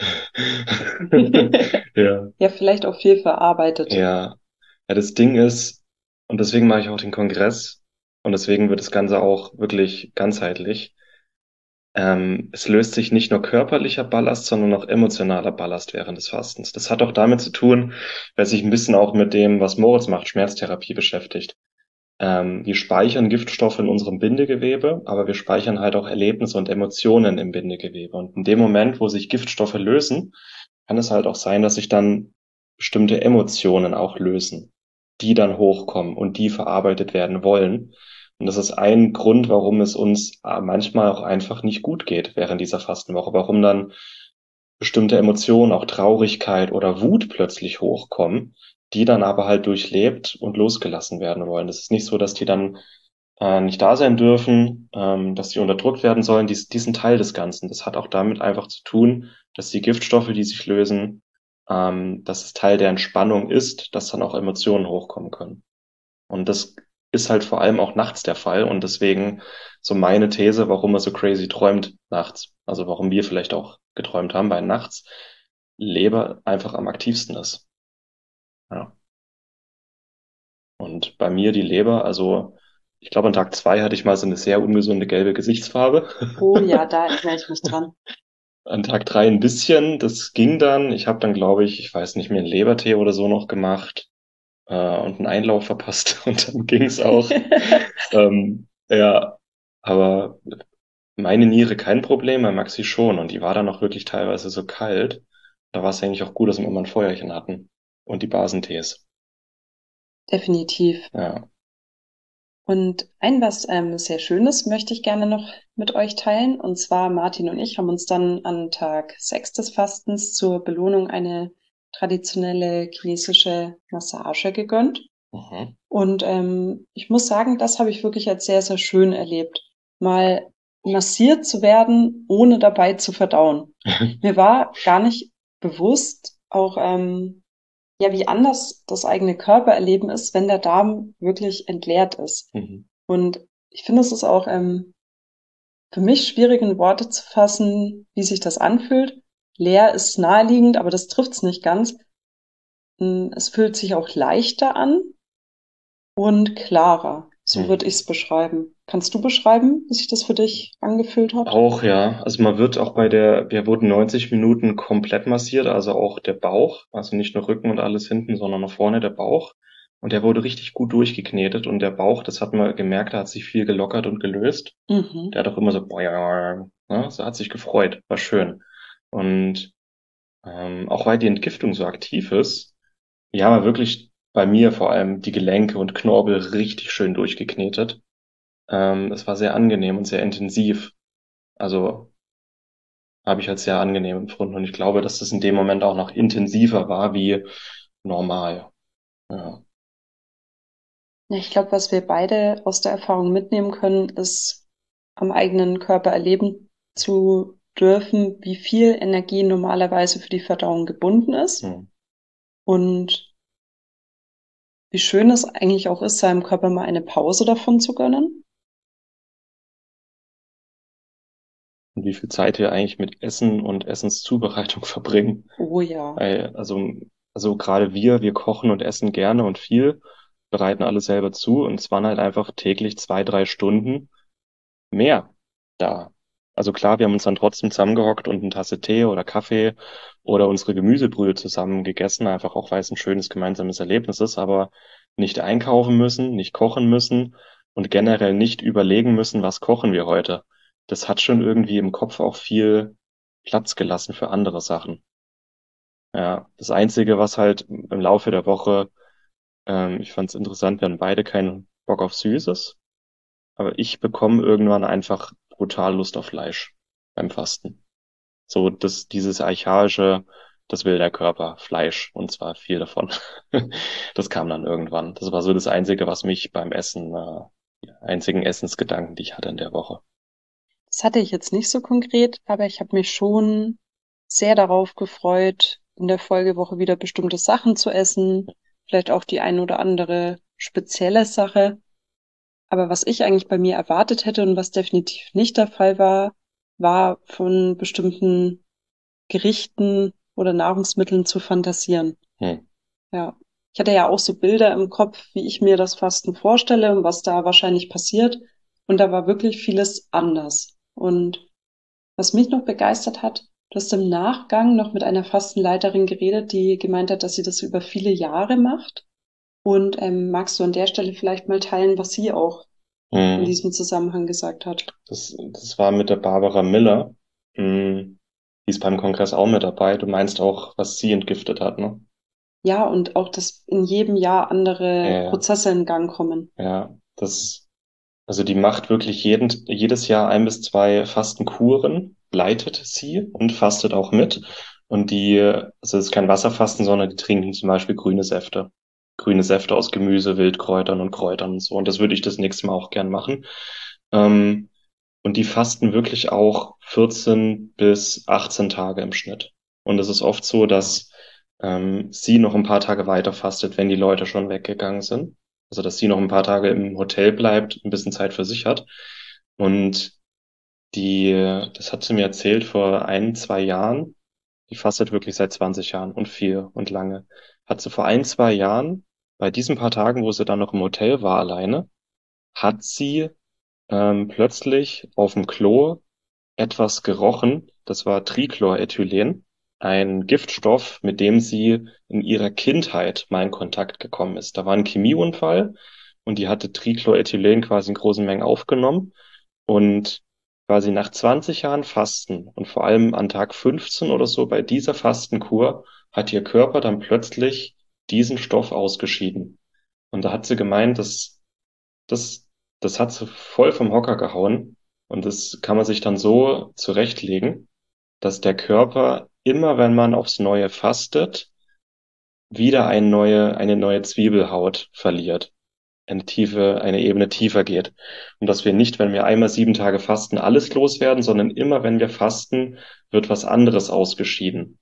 Ja. Ja, vielleicht auch viel verarbeitet. Ja. Ja, das Ding ist, und deswegen mache ich auch den Kongress und deswegen wird das Ganze auch wirklich ganzheitlich. Ähm, es löst sich nicht nur körperlicher Ballast, sondern auch emotionaler Ballast während des Fastens. Das hat auch damit zu tun, weil sich ein bisschen auch mit dem, was Moritz macht, Schmerztherapie beschäftigt. Ähm, wir speichern Giftstoffe in unserem Bindegewebe, aber wir speichern halt auch Erlebnisse und Emotionen im Bindegewebe. Und in dem Moment, wo sich Giftstoffe lösen, kann es halt auch sein, dass sich dann bestimmte Emotionen auch lösen, die dann hochkommen und die verarbeitet werden wollen. Und das ist ein Grund, warum es uns äh, manchmal auch einfach nicht gut geht während dieser Fastenwoche, warum dann bestimmte Emotionen, auch Traurigkeit oder Wut plötzlich hochkommen, die dann aber halt durchlebt und losgelassen werden wollen. Das ist nicht so, dass die dann äh, nicht da sein dürfen, ähm, dass sie unterdrückt werden sollen. Die, die sind Teil des Ganzen. Das hat auch damit einfach zu tun, dass die Giftstoffe, die sich lösen, ähm, dass es Teil der Entspannung ist, dass dann auch Emotionen hochkommen können. Und das ist halt vor allem auch nachts der Fall. Und deswegen so meine These, warum er so crazy träumt nachts. Also warum wir vielleicht auch geträumt haben, weil nachts Leber einfach am aktivsten ist. Ja. Und bei mir die Leber, also ich glaube, an Tag zwei hatte ich mal so eine sehr ungesunde gelbe Gesichtsfarbe. Oh ja, da erinnere ich mich dran. An Tag drei ein bisschen, das ging dann. Ich habe dann, glaube ich, ich weiß nicht mehr, einen Lebertee oder so noch gemacht äh, und einen Einlauf verpasst und dann ging's auch. ähm, ja, aber meine Niere kein Problem, bei Maxi schon. Und die war dann auch wirklich teilweise so kalt. Da war es eigentlich auch gut, dass wir immer ein Feuerchen hatten. Und die Basentees. Definitiv. Ja. Und ein was ähm, sehr Schönes möchte ich gerne noch mit euch teilen. Und zwar Martin und ich haben uns dann an Tag sechs des Fastens zur Belohnung eine traditionelle chinesische Massage gegönnt. Mhm. Und ähm, ich muss sagen, das habe ich wirklich als sehr, sehr schön erlebt. Mal massiert zu werden, ohne dabei zu verdauen. Mir war gar nicht bewusst, auch ähm, ja, wie anders das eigene Körpererleben ist, wenn der Darm wirklich entleert ist. Mhm. Und ich finde, es ist auch ähm, für mich schwierig in Worte zu fassen, wie sich das anfühlt. Leer ist naheliegend, aber das trifft es nicht ganz. Mm, Es fühlt sich auch leichter an und klarer. So würde Mhm. ich es beschreiben. Kannst du beschreiben, wie sich das für dich angefühlt hat? Auch, ja. Also man wird auch bei der, wir wurden neunzig Minuten komplett massiert, also auch der Bauch, also nicht nur Rücken und alles hinten, sondern noch vorne der Bauch. Und der wurde richtig gut durchgeknetet und der Bauch, das hat man gemerkt, da hat sich viel gelockert und gelöst. Mhm. Der hat auch immer so, ne, so hat sich gefreut, war schön. Und ähm, auch weil die Entgiftung so aktiv ist, ja, war wirklich bei mir vor allem die Gelenke und Knorpel richtig schön durchgeknetet. Ähm, es war sehr angenehm und sehr intensiv. Also habe ich als sehr angenehm empfunden. Und ich glaube, dass das in dem Moment auch noch intensiver war wie normal. Ja. Ja, ich glaube, was wir beide aus der Erfahrung mitnehmen können, ist am eigenen Körper erleben zu dürfen, wie viel Energie normalerweise für die Verdauung gebunden ist Hm. und wie schön es eigentlich auch ist, seinem Körper mal eine Pause davon zu gönnen. wie viel Zeit wir eigentlich mit Essen und Essenszubereitung verbringen. Oh ja. Weil, also, also gerade wir, wir kochen und essen gerne und viel, bereiten alles selber zu und es waren halt einfach täglich zwei, drei Stunden mehr da. Also klar, wir haben uns dann trotzdem zusammengehockt und eine Tasse Tee oder Kaffee oder unsere Gemüsebrühe zusammen gegessen, einfach auch weil es ein schönes gemeinsames Erlebnis ist, aber nicht einkaufen müssen, nicht kochen müssen und generell nicht überlegen müssen, was kochen wir heute. Das hat schon irgendwie im Kopf auch viel Platz gelassen für andere Sachen. Ja, das Einzige, was halt im Laufe der Woche, ähm, ich fand es interessant, wir hatten beide keinen Bock auf Süßes, aber ich bekomme irgendwann einfach brutal Lust auf Fleisch beim Fasten. So, das, dieses archaische, das will der Körper, Fleisch, und zwar viel davon. Das kam dann irgendwann. Das war so das Einzige, was mich beim Essen, äh, die einzigen Essensgedanken, die ich hatte in der Woche. Das hatte ich jetzt nicht so konkret, aber ich habe mich schon sehr darauf gefreut, in der Folgewoche wieder bestimmte Sachen zu essen, vielleicht auch die ein oder andere spezielle Sache. Aber was ich eigentlich bei mir erwartet hätte und was definitiv nicht der Fall war, war von bestimmten Gerichten oder Nahrungsmitteln zu fantasieren. Hm. Ja. Ich hatte ja auch so Bilder im Kopf, wie ich mir das Fasten vorstelle und was da wahrscheinlich passiert. Und da war wirklich vieles anders. Und was mich noch begeistert hat, du hast im Nachgang noch mit einer Fastenleiterin geredet, die gemeint hat, dass sie das über viele Jahre macht. Und ähm, magst du an der Stelle vielleicht mal teilen, was sie auch in Hm. diesem Zusammenhang gesagt hat? Das, das war mit der Barbara Miller. Hm. Die ist beim Kongress auch mit dabei. Du meinst auch, was sie entgiftet hat, ne? Ja, und auch, dass in jedem Jahr andere Ja, ja. Prozesse in Gang kommen. Ja, das, also die macht wirklich jeden, jedes Jahr ein bis zwei Fastenkuren, leitet sie und fastet auch mit. Und die, also es ist kein Wasserfasten, sondern die trinken zum Beispiel grüne Säfte. Grüne Säfte aus Gemüse, Wildkräutern und Kräutern und so. Und das würde ich das nächste Mal auch gern machen. Ähm, und die fasten wirklich auch vierzehn bis achtzehn Tage im Schnitt. Und es ist oft so, dass ähm, sie noch ein paar Tage weiter fastet, wenn die Leute schon weggegangen sind. Also, dass sie noch ein paar Tage im Hotel bleibt, ein bisschen Zeit für sich hat. Und die, das hat sie mir erzählt vor ein, zwei Jahren. Die fastet wirklich seit zwanzig Jahren und viel und lange. Hat sie vor ein, zwei Jahren, bei diesen paar Tagen, wo sie dann noch im Hotel war alleine, hat sie ähm, plötzlich auf dem Klo etwas gerochen. Das war Trichlorethylen, ein Giftstoff, mit dem sie in ihrer Kindheit mal in Kontakt gekommen ist. Da war ein Chemieunfall und die hatte Trichlorethylen quasi in großen Mengen aufgenommen und quasi nach zwanzig Jahren Fasten und vor allem an Tag fünfzehn oder so bei dieser Fastenkur hat ihr Körper dann plötzlich diesen Stoff ausgeschieden. Und da hat sie gemeint, dass das, das hat sie voll vom Hocker gehauen. Und das kann man sich dann so zurechtlegen, dass der Körper immer, wenn man aufs Neue fastet, wieder eine neue, eine neue Zwiebelhaut verliert, eine tiefe, eine Ebene tiefer geht. Und dass wir nicht, wenn wir einmal sieben Tage fasten, alles loswerden, sondern immer, wenn wir fasten, wird was anderes ausgeschieden.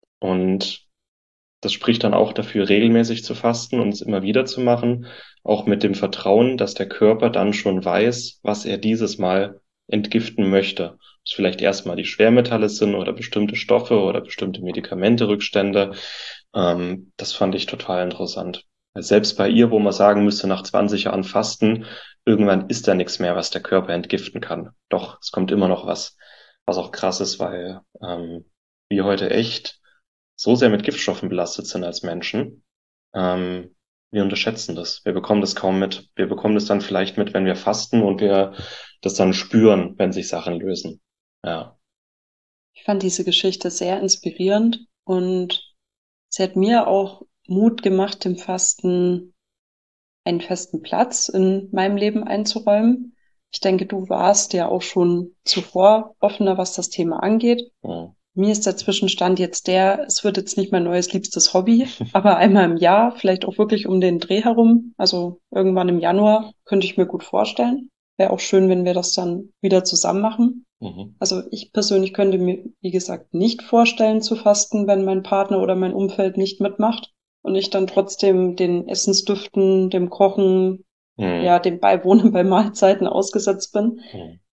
Und das spricht dann auch dafür, regelmäßig zu fasten und es immer wieder zu machen, auch mit dem Vertrauen, dass der Körper dann schon weiß, was er dieses Mal entgiften möchte. Ob es vielleicht erstmal die Schwermetalle sind oder bestimmte Stoffe oder bestimmte Medikamente, Rückstände. Ähm, das fand ich total interessant. Weil selbst bei ihr, wo man sagen müsste, nach zwanzig Jahren Fasten, irgendwann ist da nichts mehr, was der Körper entgiften kann. Doch, es kommt immer noch was, was auch krass ist, weil ähm, wir heute echt so sehr mit Giftstoffen belastet sind als Menschen. Ähm, wir unterschätzen das. Wir bekommen das kaum mit. Wir bekommen das dann vielleicht mit, wenn wir fasten und wir das dann spüren, wenn sich Sachen lösen. Ja. Ich fand diese Geschichte sehr inspirierend und sie hat mir auch Mut gemacht, dem Fasten einen festen Platz in meinem Leben einzuräumen. Ich denke, du warst ja auch schon zuvor offener, was das Thema angeht. Ja. Mir ist der Zwischenstand jetzt der, es wird jetzt nicht mein neues liebstes Hobby, aber einmal im Jahr, vielleicht auch wirklich um den Dreh herum, also irgendwann im Januar, könnte ich mir gut vorstellen. Wäre auch schön, wenn wir das dann wieder zusammen machen. Mhm. Also ich persönlich könnte mir, wie gesagt, nicht vorstellen zu fasten, wenn mein Partner oder mein Umfeld nicht mitmacht und ich dann trotzdem den Essensdüften, dem Kochen, Mhm. ja, dem Beiwohnen bei Mahlzeiten ausgesetzt bin. Mhm.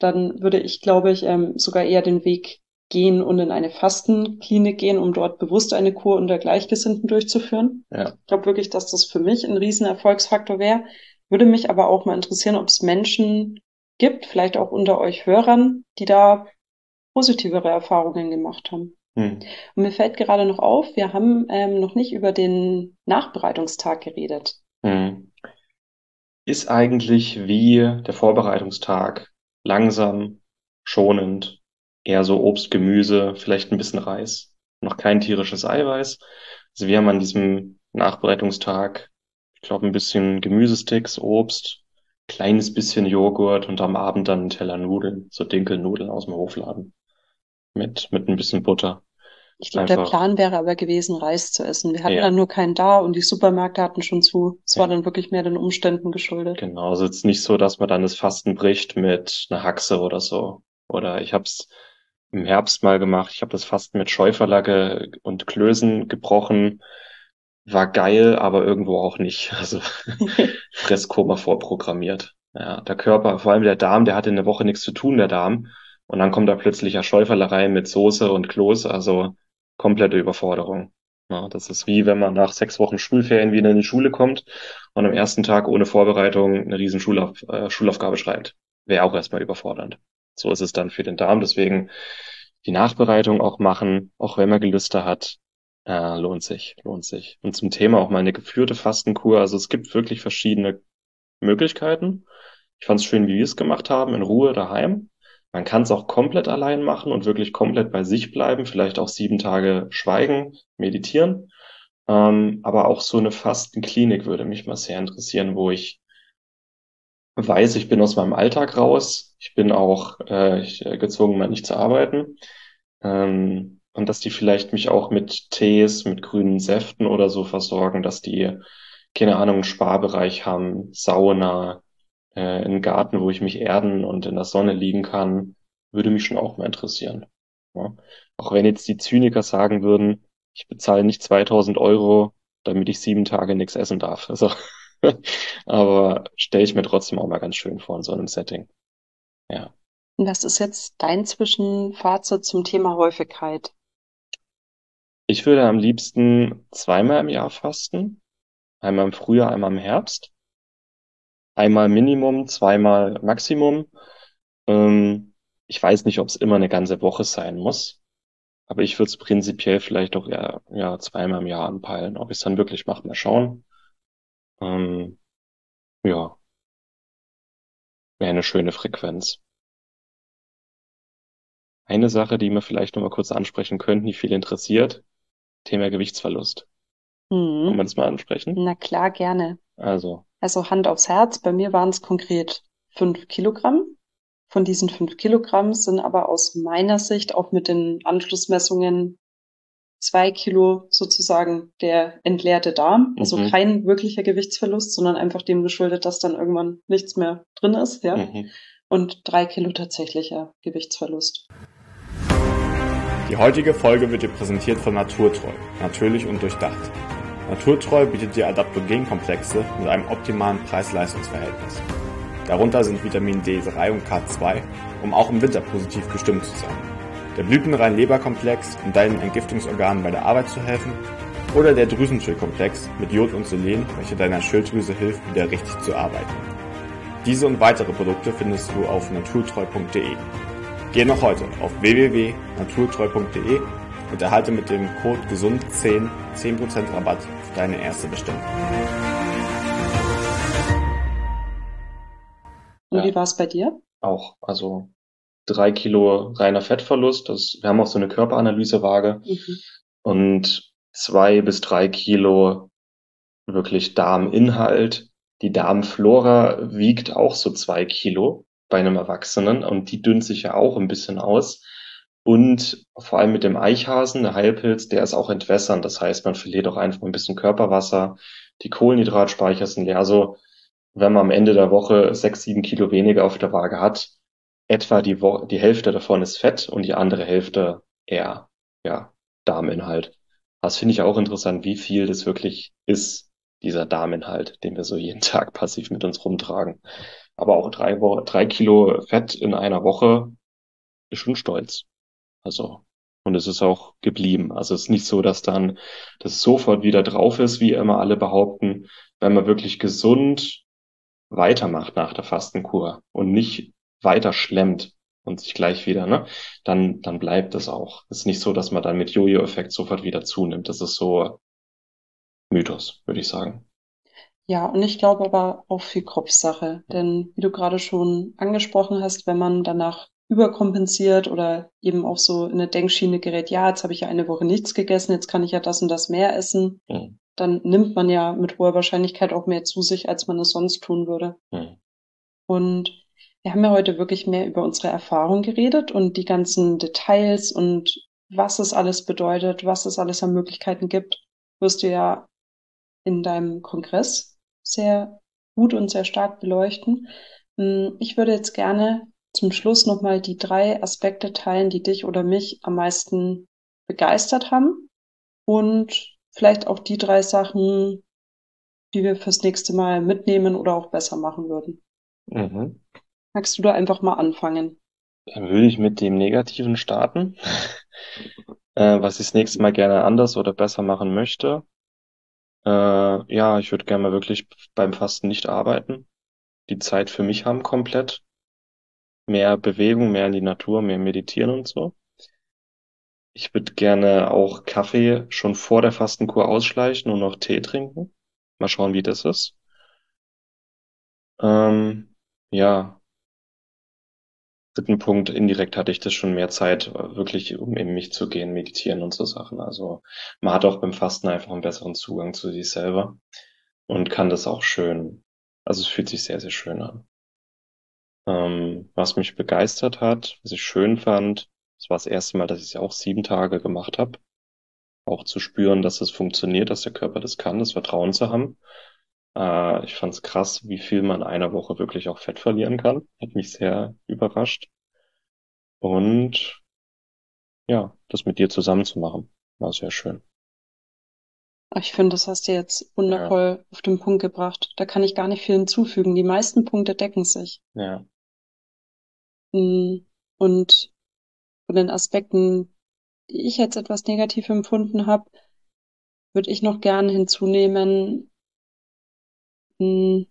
dann würde ich, glaube ich, ähm, sogar eher den Weg gehen und in eine Fastenklinik gehen, um dort bewusst eine Kur unter Gleichgesinnten durchzuführen. Ja. Ich glaube wirklich, dass das für mich ein riesen Erfolgsfaktor wäre. Würde mich aber auch mal interessieren, ob es Menschen gibt, vielleicht auch unter euch Hörern, die da positivere Erfahrungen gemacht haben. Hm. Und mir fällt gerade noch auf, wir haben ähm, noch nicht über den Nachbereitungstag geredet. Hm. Ist eigentlich wie der Vorbereitungstag langsam, schonend, eher so Obst, Gemüse, vielleicht ein bisschen Reis, noch kein tierisches Eiweiß. Also wir haben an diesem Nachbereitungstag, ich glaube, ein bisschen Gemüsesticks, Obst, kleines bisschen Joghurt und am Abend dann einen Teller Nudeln, so Dinkelnudeln aus dem Hofladen mit mit ein bisschen Butter. Ich glaube, der Einfach, Plan wäre aber gewesen, Reis zu essen. Wir hatten ja, dann nur keinen da und die Supermärkte hatten schon zu. Es war ja, dann wirklich mehr den Umständen geschuldet. genau. Also jetzt nicht so, dass man dann das Fasten bricht mit einer Haxe oder so. Oder ich habe es im Herbst mal gemacht. Ich habe das Fasten mit Schäuferlacke und Klößen gebrochen. War geil, aber irgendwo auch nicht. Also Fresskoma vorprogrammiert. Ja, der Körper, vor allem der Darm, der hatte eine Woche nichts zu tun, der Darm. Und dann kommt da plötzlich ja Schäuferle rein mit Soße und Kloß, also komplette Überforderung. Ja, das ist wie wenn man nach sechs Wochen Schulferien wieder in die Schule kommt und am ersten Tag ohne Vorbereitung eine riesen Schulauf, äh, Schulaufgabe schreibt. Wäre auch erstmal überfordernd. So ist es dann für den Darm. Deswegen die Nachbereitung auch machen, auch wenn man Gelüste hat. Äh, lohnt sich, lohnt sich. Und zum Thema auch mal eine geführte Fastenkur. Also es gibt wirklich verschiedene Möglichkeiten. Ich fand es schön, wie wir es gemacht haben, in Ruhe daheim. Man kann es auch komplett allein machen und wirklich komplett bei sich bleiben, vielleicht auch sieben Tage schweigen, meditieren. Ähm, aber auch so eine Fastenklinik würde mich mal sehr interessieren, wo ich weiß, ich bin aus meinem Alltag raus. Ich bin auch äh, ich, äh, gezwungen, mal nicht zu arbeiten. Ähm, und dass die vielleicht mich auch mit Tees, mit grünen Säften oder so versorgen, dass die, keine Ahnung, einen Sparbereich haben, Sauna, äh, einen Garten, wo ich mich erden und in der Sonne liegen kann, würde mich schon auch mal interessieren. Ja. Auch wenn jetzt die Zyniker sagen würden, ich bezahle nicht zweitausend Euro, damit ich sieben Tage nichts essen darf. Also, aber stelle ich mir trotzdem auch mal ganz schön vor in so einem Setting. Ja. Und was ist jetzt dein Zwischenfazit zum Thema Häufigkeit? Ich würde am liebsten zweimal im Jahr fasten. Einmal im Frühjahr, einmal im Herbst. Einmal Minimum, zweimal Maximum. Ähm, ich weiß nicht, ob es immer eine ganze Woche sein muss. Aber ich würde es prinzipiell vielleicht auch eher, ja, zweimal im Jahr anpeilen. Ob ich es dann wirklich mache, mal schauen. Ähm, ja, wäre eine schöne Frequenz. Eine Sache, die wir vielleicht noch mal kurz ansprechen könnten, die viel interessiert, Thema Gewichtsverlust. Wollen wir Hm. das mal ansprechen? Na klar, gerne. Also, Also Hand aufs Herz, bei mir waren es konkret fünf Kilogramm. Von diesen fünf Kilogramm sind aber aus meiner Sicht auch mit den Anschlussmessungen zwei Kilo sozusagen der entleerte Darm. Also mhm, kein wirklicher Gewichtsverlust, sondern einfach dem geschuldet, dass dann irgendwann nichts mehr drin ist, ja. mhm. Und drei Kilo tatsächlicher Gewichtsverlust. Die heutige Folge wird dir präsentiert von Naturtreu, natürlich und durchdacht. Naturtreu bietet dir Adaptogenkomplexe mit einem optimalen Preis-Leistungs-Verhältnis. Darunter sind Vitamin D drei und K zwei, um auch im Winter positiv gestimmt zu sein. Der blütenrein Leberkomplex, um deinen Entgiftungsorganen bei der Arbeit zu helfen. Oder der Drüsenschildkomplex mit Jod und Selen, welcher deiner Schilddrüse hilft, wieder richtig zu arbeiten. Diese und weitere Produkte findest du auf naturtreu punkt de. Geh noch heute auf w w w punkt naturtreu punkt de und erhalte mit dem Code gesund zehn zehn Prozent Rabatt auf deine erste Bestellung. Und Ja, wie war es bei dir? auch. Also drei Kilo reiner Fettverlust. Das, wir haben auch so eine Körperanalysewaage. Mhm. Und zwei bis drei Kilo wirklich Darminhalt. Die Darmflora wiegt auch so zwei Kilo bei einem Erwachsenen und die dünnt sich ja auch ein bisschen aus. Und vor allem mit dem Eichhasen, der Heilpilz, der ist auch entwässernd. Das heißt, man verliert auch einfach ein bisschen Körperwasser. Die Kohlenhydratspeicher sind leer. Also wenn man am Ende der Woche sechs, sieben Kilo weniger auf der Waage hat, etwa die, Wo die Hälfte davon ist Fett und die andere Hälfte eher, ja, Darminhalt. Das finde ich auch interessant, wie viel das wirklich ist, dieser Darminhalt, den wir so jeden Tag passiv mit uns rumtragen. aber auch drei, Wo drei Kilo Fett in einer Woche ist schon stolz. Also, und es ist auch geblieben. Also es ist nicht so, dass dann das sofort wieder drauf ist, wie immer alle behaupten. Wenn man wirklich gesund weitermacht nach der Fastenkur und nicht weiter schlemmt und sich gleich wieder, ne, dann, dann bleibt es auch. Es ist nicht so, dass man dann mit Jojo-Effekt sofort wieder zunimmt. Das ist so Mythos, würde ich sagen. Ja, und ich glaube aber auch viel Kopfsache. Denn wie du gerade schon angesprochen hast, wenn man danach überkompensiert oder eben auch so in eine Denkschiene gerät, ja, jetzt habe ich ja eine Woche nichts gegessen, jetzt kann ich ja das und das mehr essen, Hm. dann nimmt man ja mit hoher Wahrscheinlichkeit auch mehr zu sich, als man es sonst tun würde. Hm. Und wir haben ja heute wirklich mehr über unsere Erfahrung geredet und die ganzen Details und was es alles bedeutet, was es alles an Möglichkeiten gibt, wirst du ja in deinem Kongress sehr gut und sehr stark beleuchten. Hm, Ich würde jetzt gerne zum Schluss nochmal die drei Aspekte teilen, die dich oder mich am meisten begeistert haben und vielleicht auch die drei Sachen, die wir fürs nächste Mal mitnehmen oder auch besser machen würden. Mhm. Magst du da einfach mal anfangen? Dann würde ich mit dem Negativen starten, äh, was ich das nächste Mal gerne anders oder besser machen möchte. Äh, ja, ich würde gerne mal wirklich beim Fasten nicht arbeiten, die Zeit für mich haben komplett, mehr Bewegung, mehr in die Natur, mehr meditieren und so. Ich würde gerne auch Kaffee schon vor der Fastenkur ausschleichen und noch Tee trinken. Mal schauen, wie das ist. Ähm, ja, dritten Punkt, indirekt hatte ich das schon mehr Zeit, äh, wirklich um in mich zu gehen, meditieren und so Sachen. Also man hat auch beim Fasten einfach einen besseren Zugang zu sich selber und kann das auch schön, also es fühlt sich sehr, sehr schön an. Ähm, was mich begeistert hat, was ich schön fand, das war das erste Mal, dass ich es auch sieben Tage gemacht habe. Auch zu spüren, dass es funktioniert, dass der Körper das kann, das Vertrauen zu haben. Äh, ich fand es krass, wie viel man in einer Woche wirklich auch Fett verlieren kann. Hat mich sehr überrascht. Und ja, das mit dir zusammen zu machen, war sehr schön. Ich finde, das hast du jetzt Ja, wundervoll auf den Punkt gebracht. Da kann ich gar nicht viel hinzufügen. Die meisten Punkte decken sich. ja. Mm, Und von den Aspekten, die ich jetzt etwas negativ empfunden habe, würde ich noch gerne hinzunehmen, mm,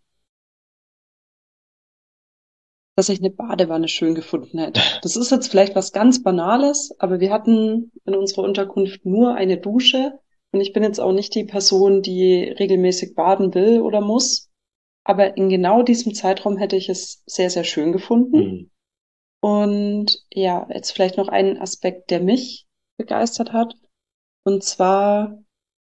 dass ich eine Badewanne schön gefunden hätte. Das ist jetzt vielleicht was ganz Banales, aber wir hatten in unserer Unterkunft nur eine Dusche und ich bin jetzt auch nicht die Person, die regelmäßig baden will oder muss. Aber in genau diesem Zeitraum hätte ich es sehr, sehr schön gefunden. Hm. Und ja, jetzt vielleicht noch einen Aspekt, der mich begeistert hat. Und zwar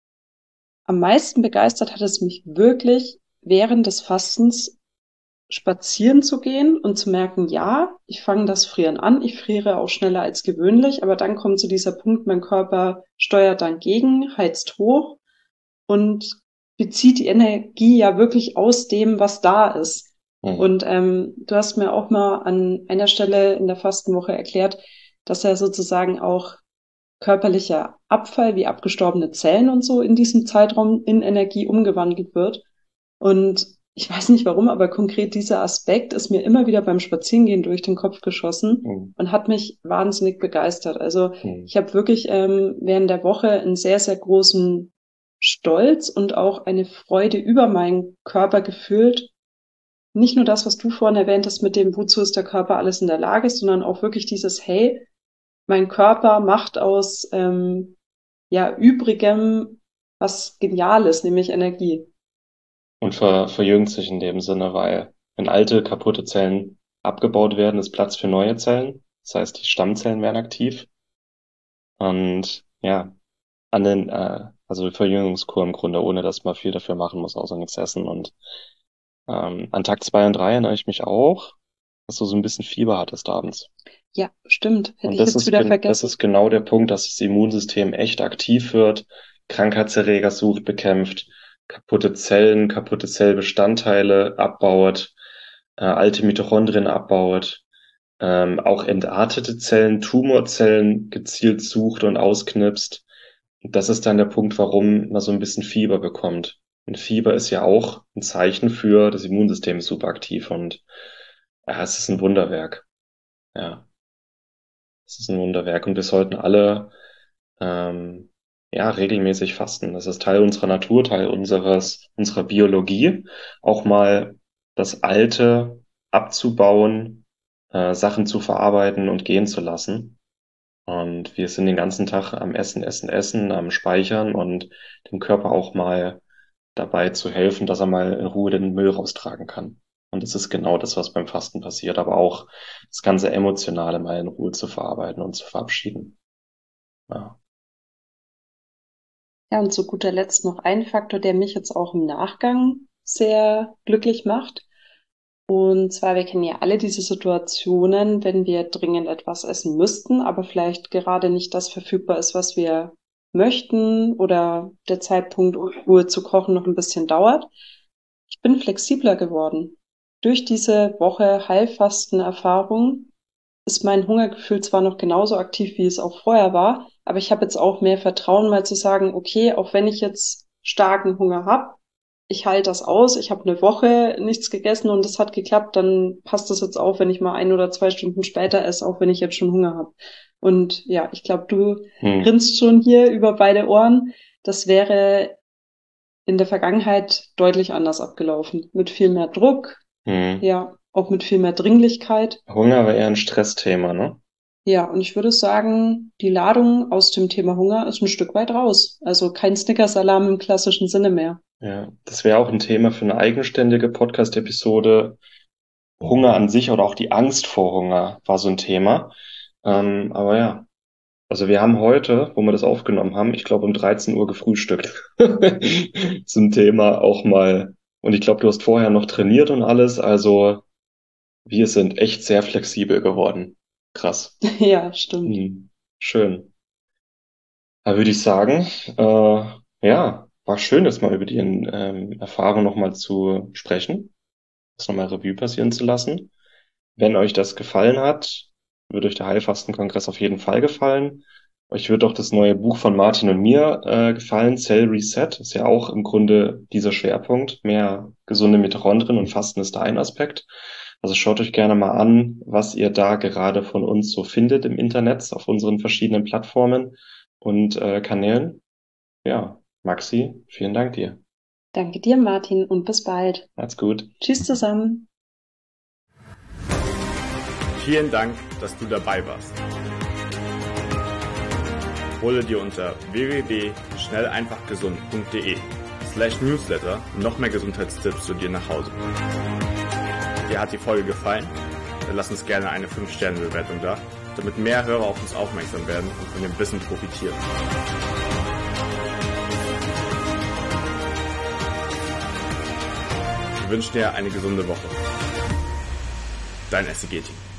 am meisten begeistert hat es mich wirklich während des Fastens spazieren zu gehen und zu merken, ja, ich fange das Frieren an, ich friere auch schneller als gewöhnlich, aber dann kommt zu dieser Punkt, mein Körper steuert dann gegen, heizt hoch und bezieht die Energie ja wirklich aus dem, was da ist. Hm. Und ähm, du hast mir auch mal an einer Stelle in der Fastenwoche erklärt, dass er sozusagen auch körperlicher Abfall wie abgestorbene Zellen und so in diesem Zeitraum in Energie umgewandelt wird. Und ich weiß nicht warum, aber konkret dieser Aspekt ist mir immer wieder beim Spazierengehen durch den Kopf geschossen Hm. und hat mich wahnsinnig begeistert. Also Hm. ich habe wirklich ähm, während der Woche einen sehr, sehr großen Stolz und auch eine Freude über meinen Körper gefühlt. Nicht nur das, was du vorhin erwähnt hast mit dem, wozu ist der Körper alles in der Lage, sondern auch wirklich dieses, hey, mein Körper macht aus ähm, ja übrigem was Geniales, nämlich Energie. Und ver verjüngt sich in dem Sinne, weil wenn alte, kaputte Zellen abgebaut werden, ist Platz für neue Zellen. Das heißt, die Stammzellen werden aktiv. Und ja, an den, äh, also Verjüngungskur im Grunde, ohne dass man viel dafür machen muss, außer nichts essen. Und ähm, an Tag zwei und drei erinnere ich mich auch, dass du so ein bisschen Fieber hattest abends. Ja, stimmt. Hätte Und ich das jetzt ist, wieder gen das vergessen. ist genau der Punkt, dass das Immunsystem echt aktiv wird, Krankheitserreger sucht, bekämpft, kaputte Zellen, kaputte Zellbestandteile abbaut, äh, alte Mitochondrien abbaut, ähm, auch entartete Zellen, Tumorzellen gezielt sucht und ausknipst. Und das ist dann der Punkt, warum man so ein bisschen Fieber bekommt. Und Fieber ist ja auch ein Zeichen für, das Immunsystem ist super aktiv und Ja, es ist ein Wunderwerk. Ja, es ist ein Wunderwerk und wir sollten alle ähm, ja regelmäßig fasten. Das ist Teil unserer Natur, Teil unseres unserer Biologie. Auch mal das Alte abzubauen, äh, Sachen zu verarbeiten und gehen zu lassen. Und wir sind den ganzen Tag am Essen, Essen, Essen, am Speichern und dem Körper auch mal dabei zu helfen, dass er mal in Ruhe den Müll raustragen kann. Und das ist genau das, was beim Fasten passiert, aber auch das ganze Emotionale mal in Ruhe zu verarbeiten und zu verabschieden. Ja. Ja, und zu guter Letzt noch ein Faktor, der mich jetzt auch im Nachgang sehr glücklich macht. Und zwar, wir kennen ja alle diese Situationen, wenn wir dringend etwas essen müssten, aber vielleicht gerade nicht das verfügbar ist, was wir möchten oder der Zeitpunkt, um Ruhe zu kochen, noch ein bisschen dauert. Ich bin flexibler geworden. Durch diese Woche Heilfasten-Erfahrung ist mein Hungergefühl zwar noch genauso aktiv, wie es auch vorher war, aber ich habe jetzt auch mehr Vertrauen, mal zu sagen, okay, auch wenn ich jetzt starken Hunger habe, ich halte das aus, ich habe eine Woche nichts gegessen und es hat geklappt, dann passt das jetzt auch, wenn ich mal ein oder zwei Stunden später esse, auch wenn ich jetzt schon Hunger habe. Und ja, ich glaube, du Hm. grinst schon hier über beide Ohren. Das wäre in der Vergangenheit deutlich anders abgelaufen. Mit viel mehr Druck, Hm. ja, auch mit viel mehr Dringlichkeit. Hunger war eher ein Stressthema, ne? Ja, und ich würde sagen, die Ladung aus dem Thema Hunger ist ein Stück weit raus. Also kein Snickers-Alarm im klassischen Sinne mehr. Ja, das wäre auch ein Thema für eine eigenständige Podcast-Episode. Hunger an sich oder auch die Angst vor Hunger war so ein Thema. Ähm, aber ja, also wir haben heute, wo wir das aufgenommen haben, ich glaube um dreizehn Uhr gefrühstückt. Zum Thema auch mal. Und ich glaube, du hast vorher noch trainiert und alles. Also wir sind echt sehr flexibel geworden. Krass. Ja, stimmt. Hm, schön. Da würde ich sagen, äh, ja, war schön, das mal über die ähm, Erfahrung nochmal zu sprechen, das nochmal Revue passieren zu lassen. Wenn euch das gefallen hat, wird euch der Heilfastenkongress auf jeden Fall gefallen. Euch wird auch das neue Buch von Martin und mir äh, gefallen, Cell Reset. Ist ja auch im Grunde dieser Schwerpunkt. Mehr gesunde Mitochondrien und Fasten ist da ein Aspekt. Also schaut euch gerne mal an, was ihr da gerade von uns so findet im Internet, auf unseren verschiedenen Plattformen und äh, Kanälen. Ja, Maxi, vielen Dank dir. Danke dir, Martin, und bis bald. Macht's gut. Tschüss zusammen. Vielen Dank, dass du dabei warst. Hole dir unter w w w punkt schnell einfach gesund punkt de slash newsletter noch mehr Gesundheitstipps zu dir nach Hause. Dir hat die Folge gefallen? Dann lass uns gerne eine fünf Sterne Bewertung da, damit mehr Hörer auf uns aufmerksam werden und von dem Wissen profitieren. Wir wünschen dir eine gesunde Woche. Dein S C G-Team.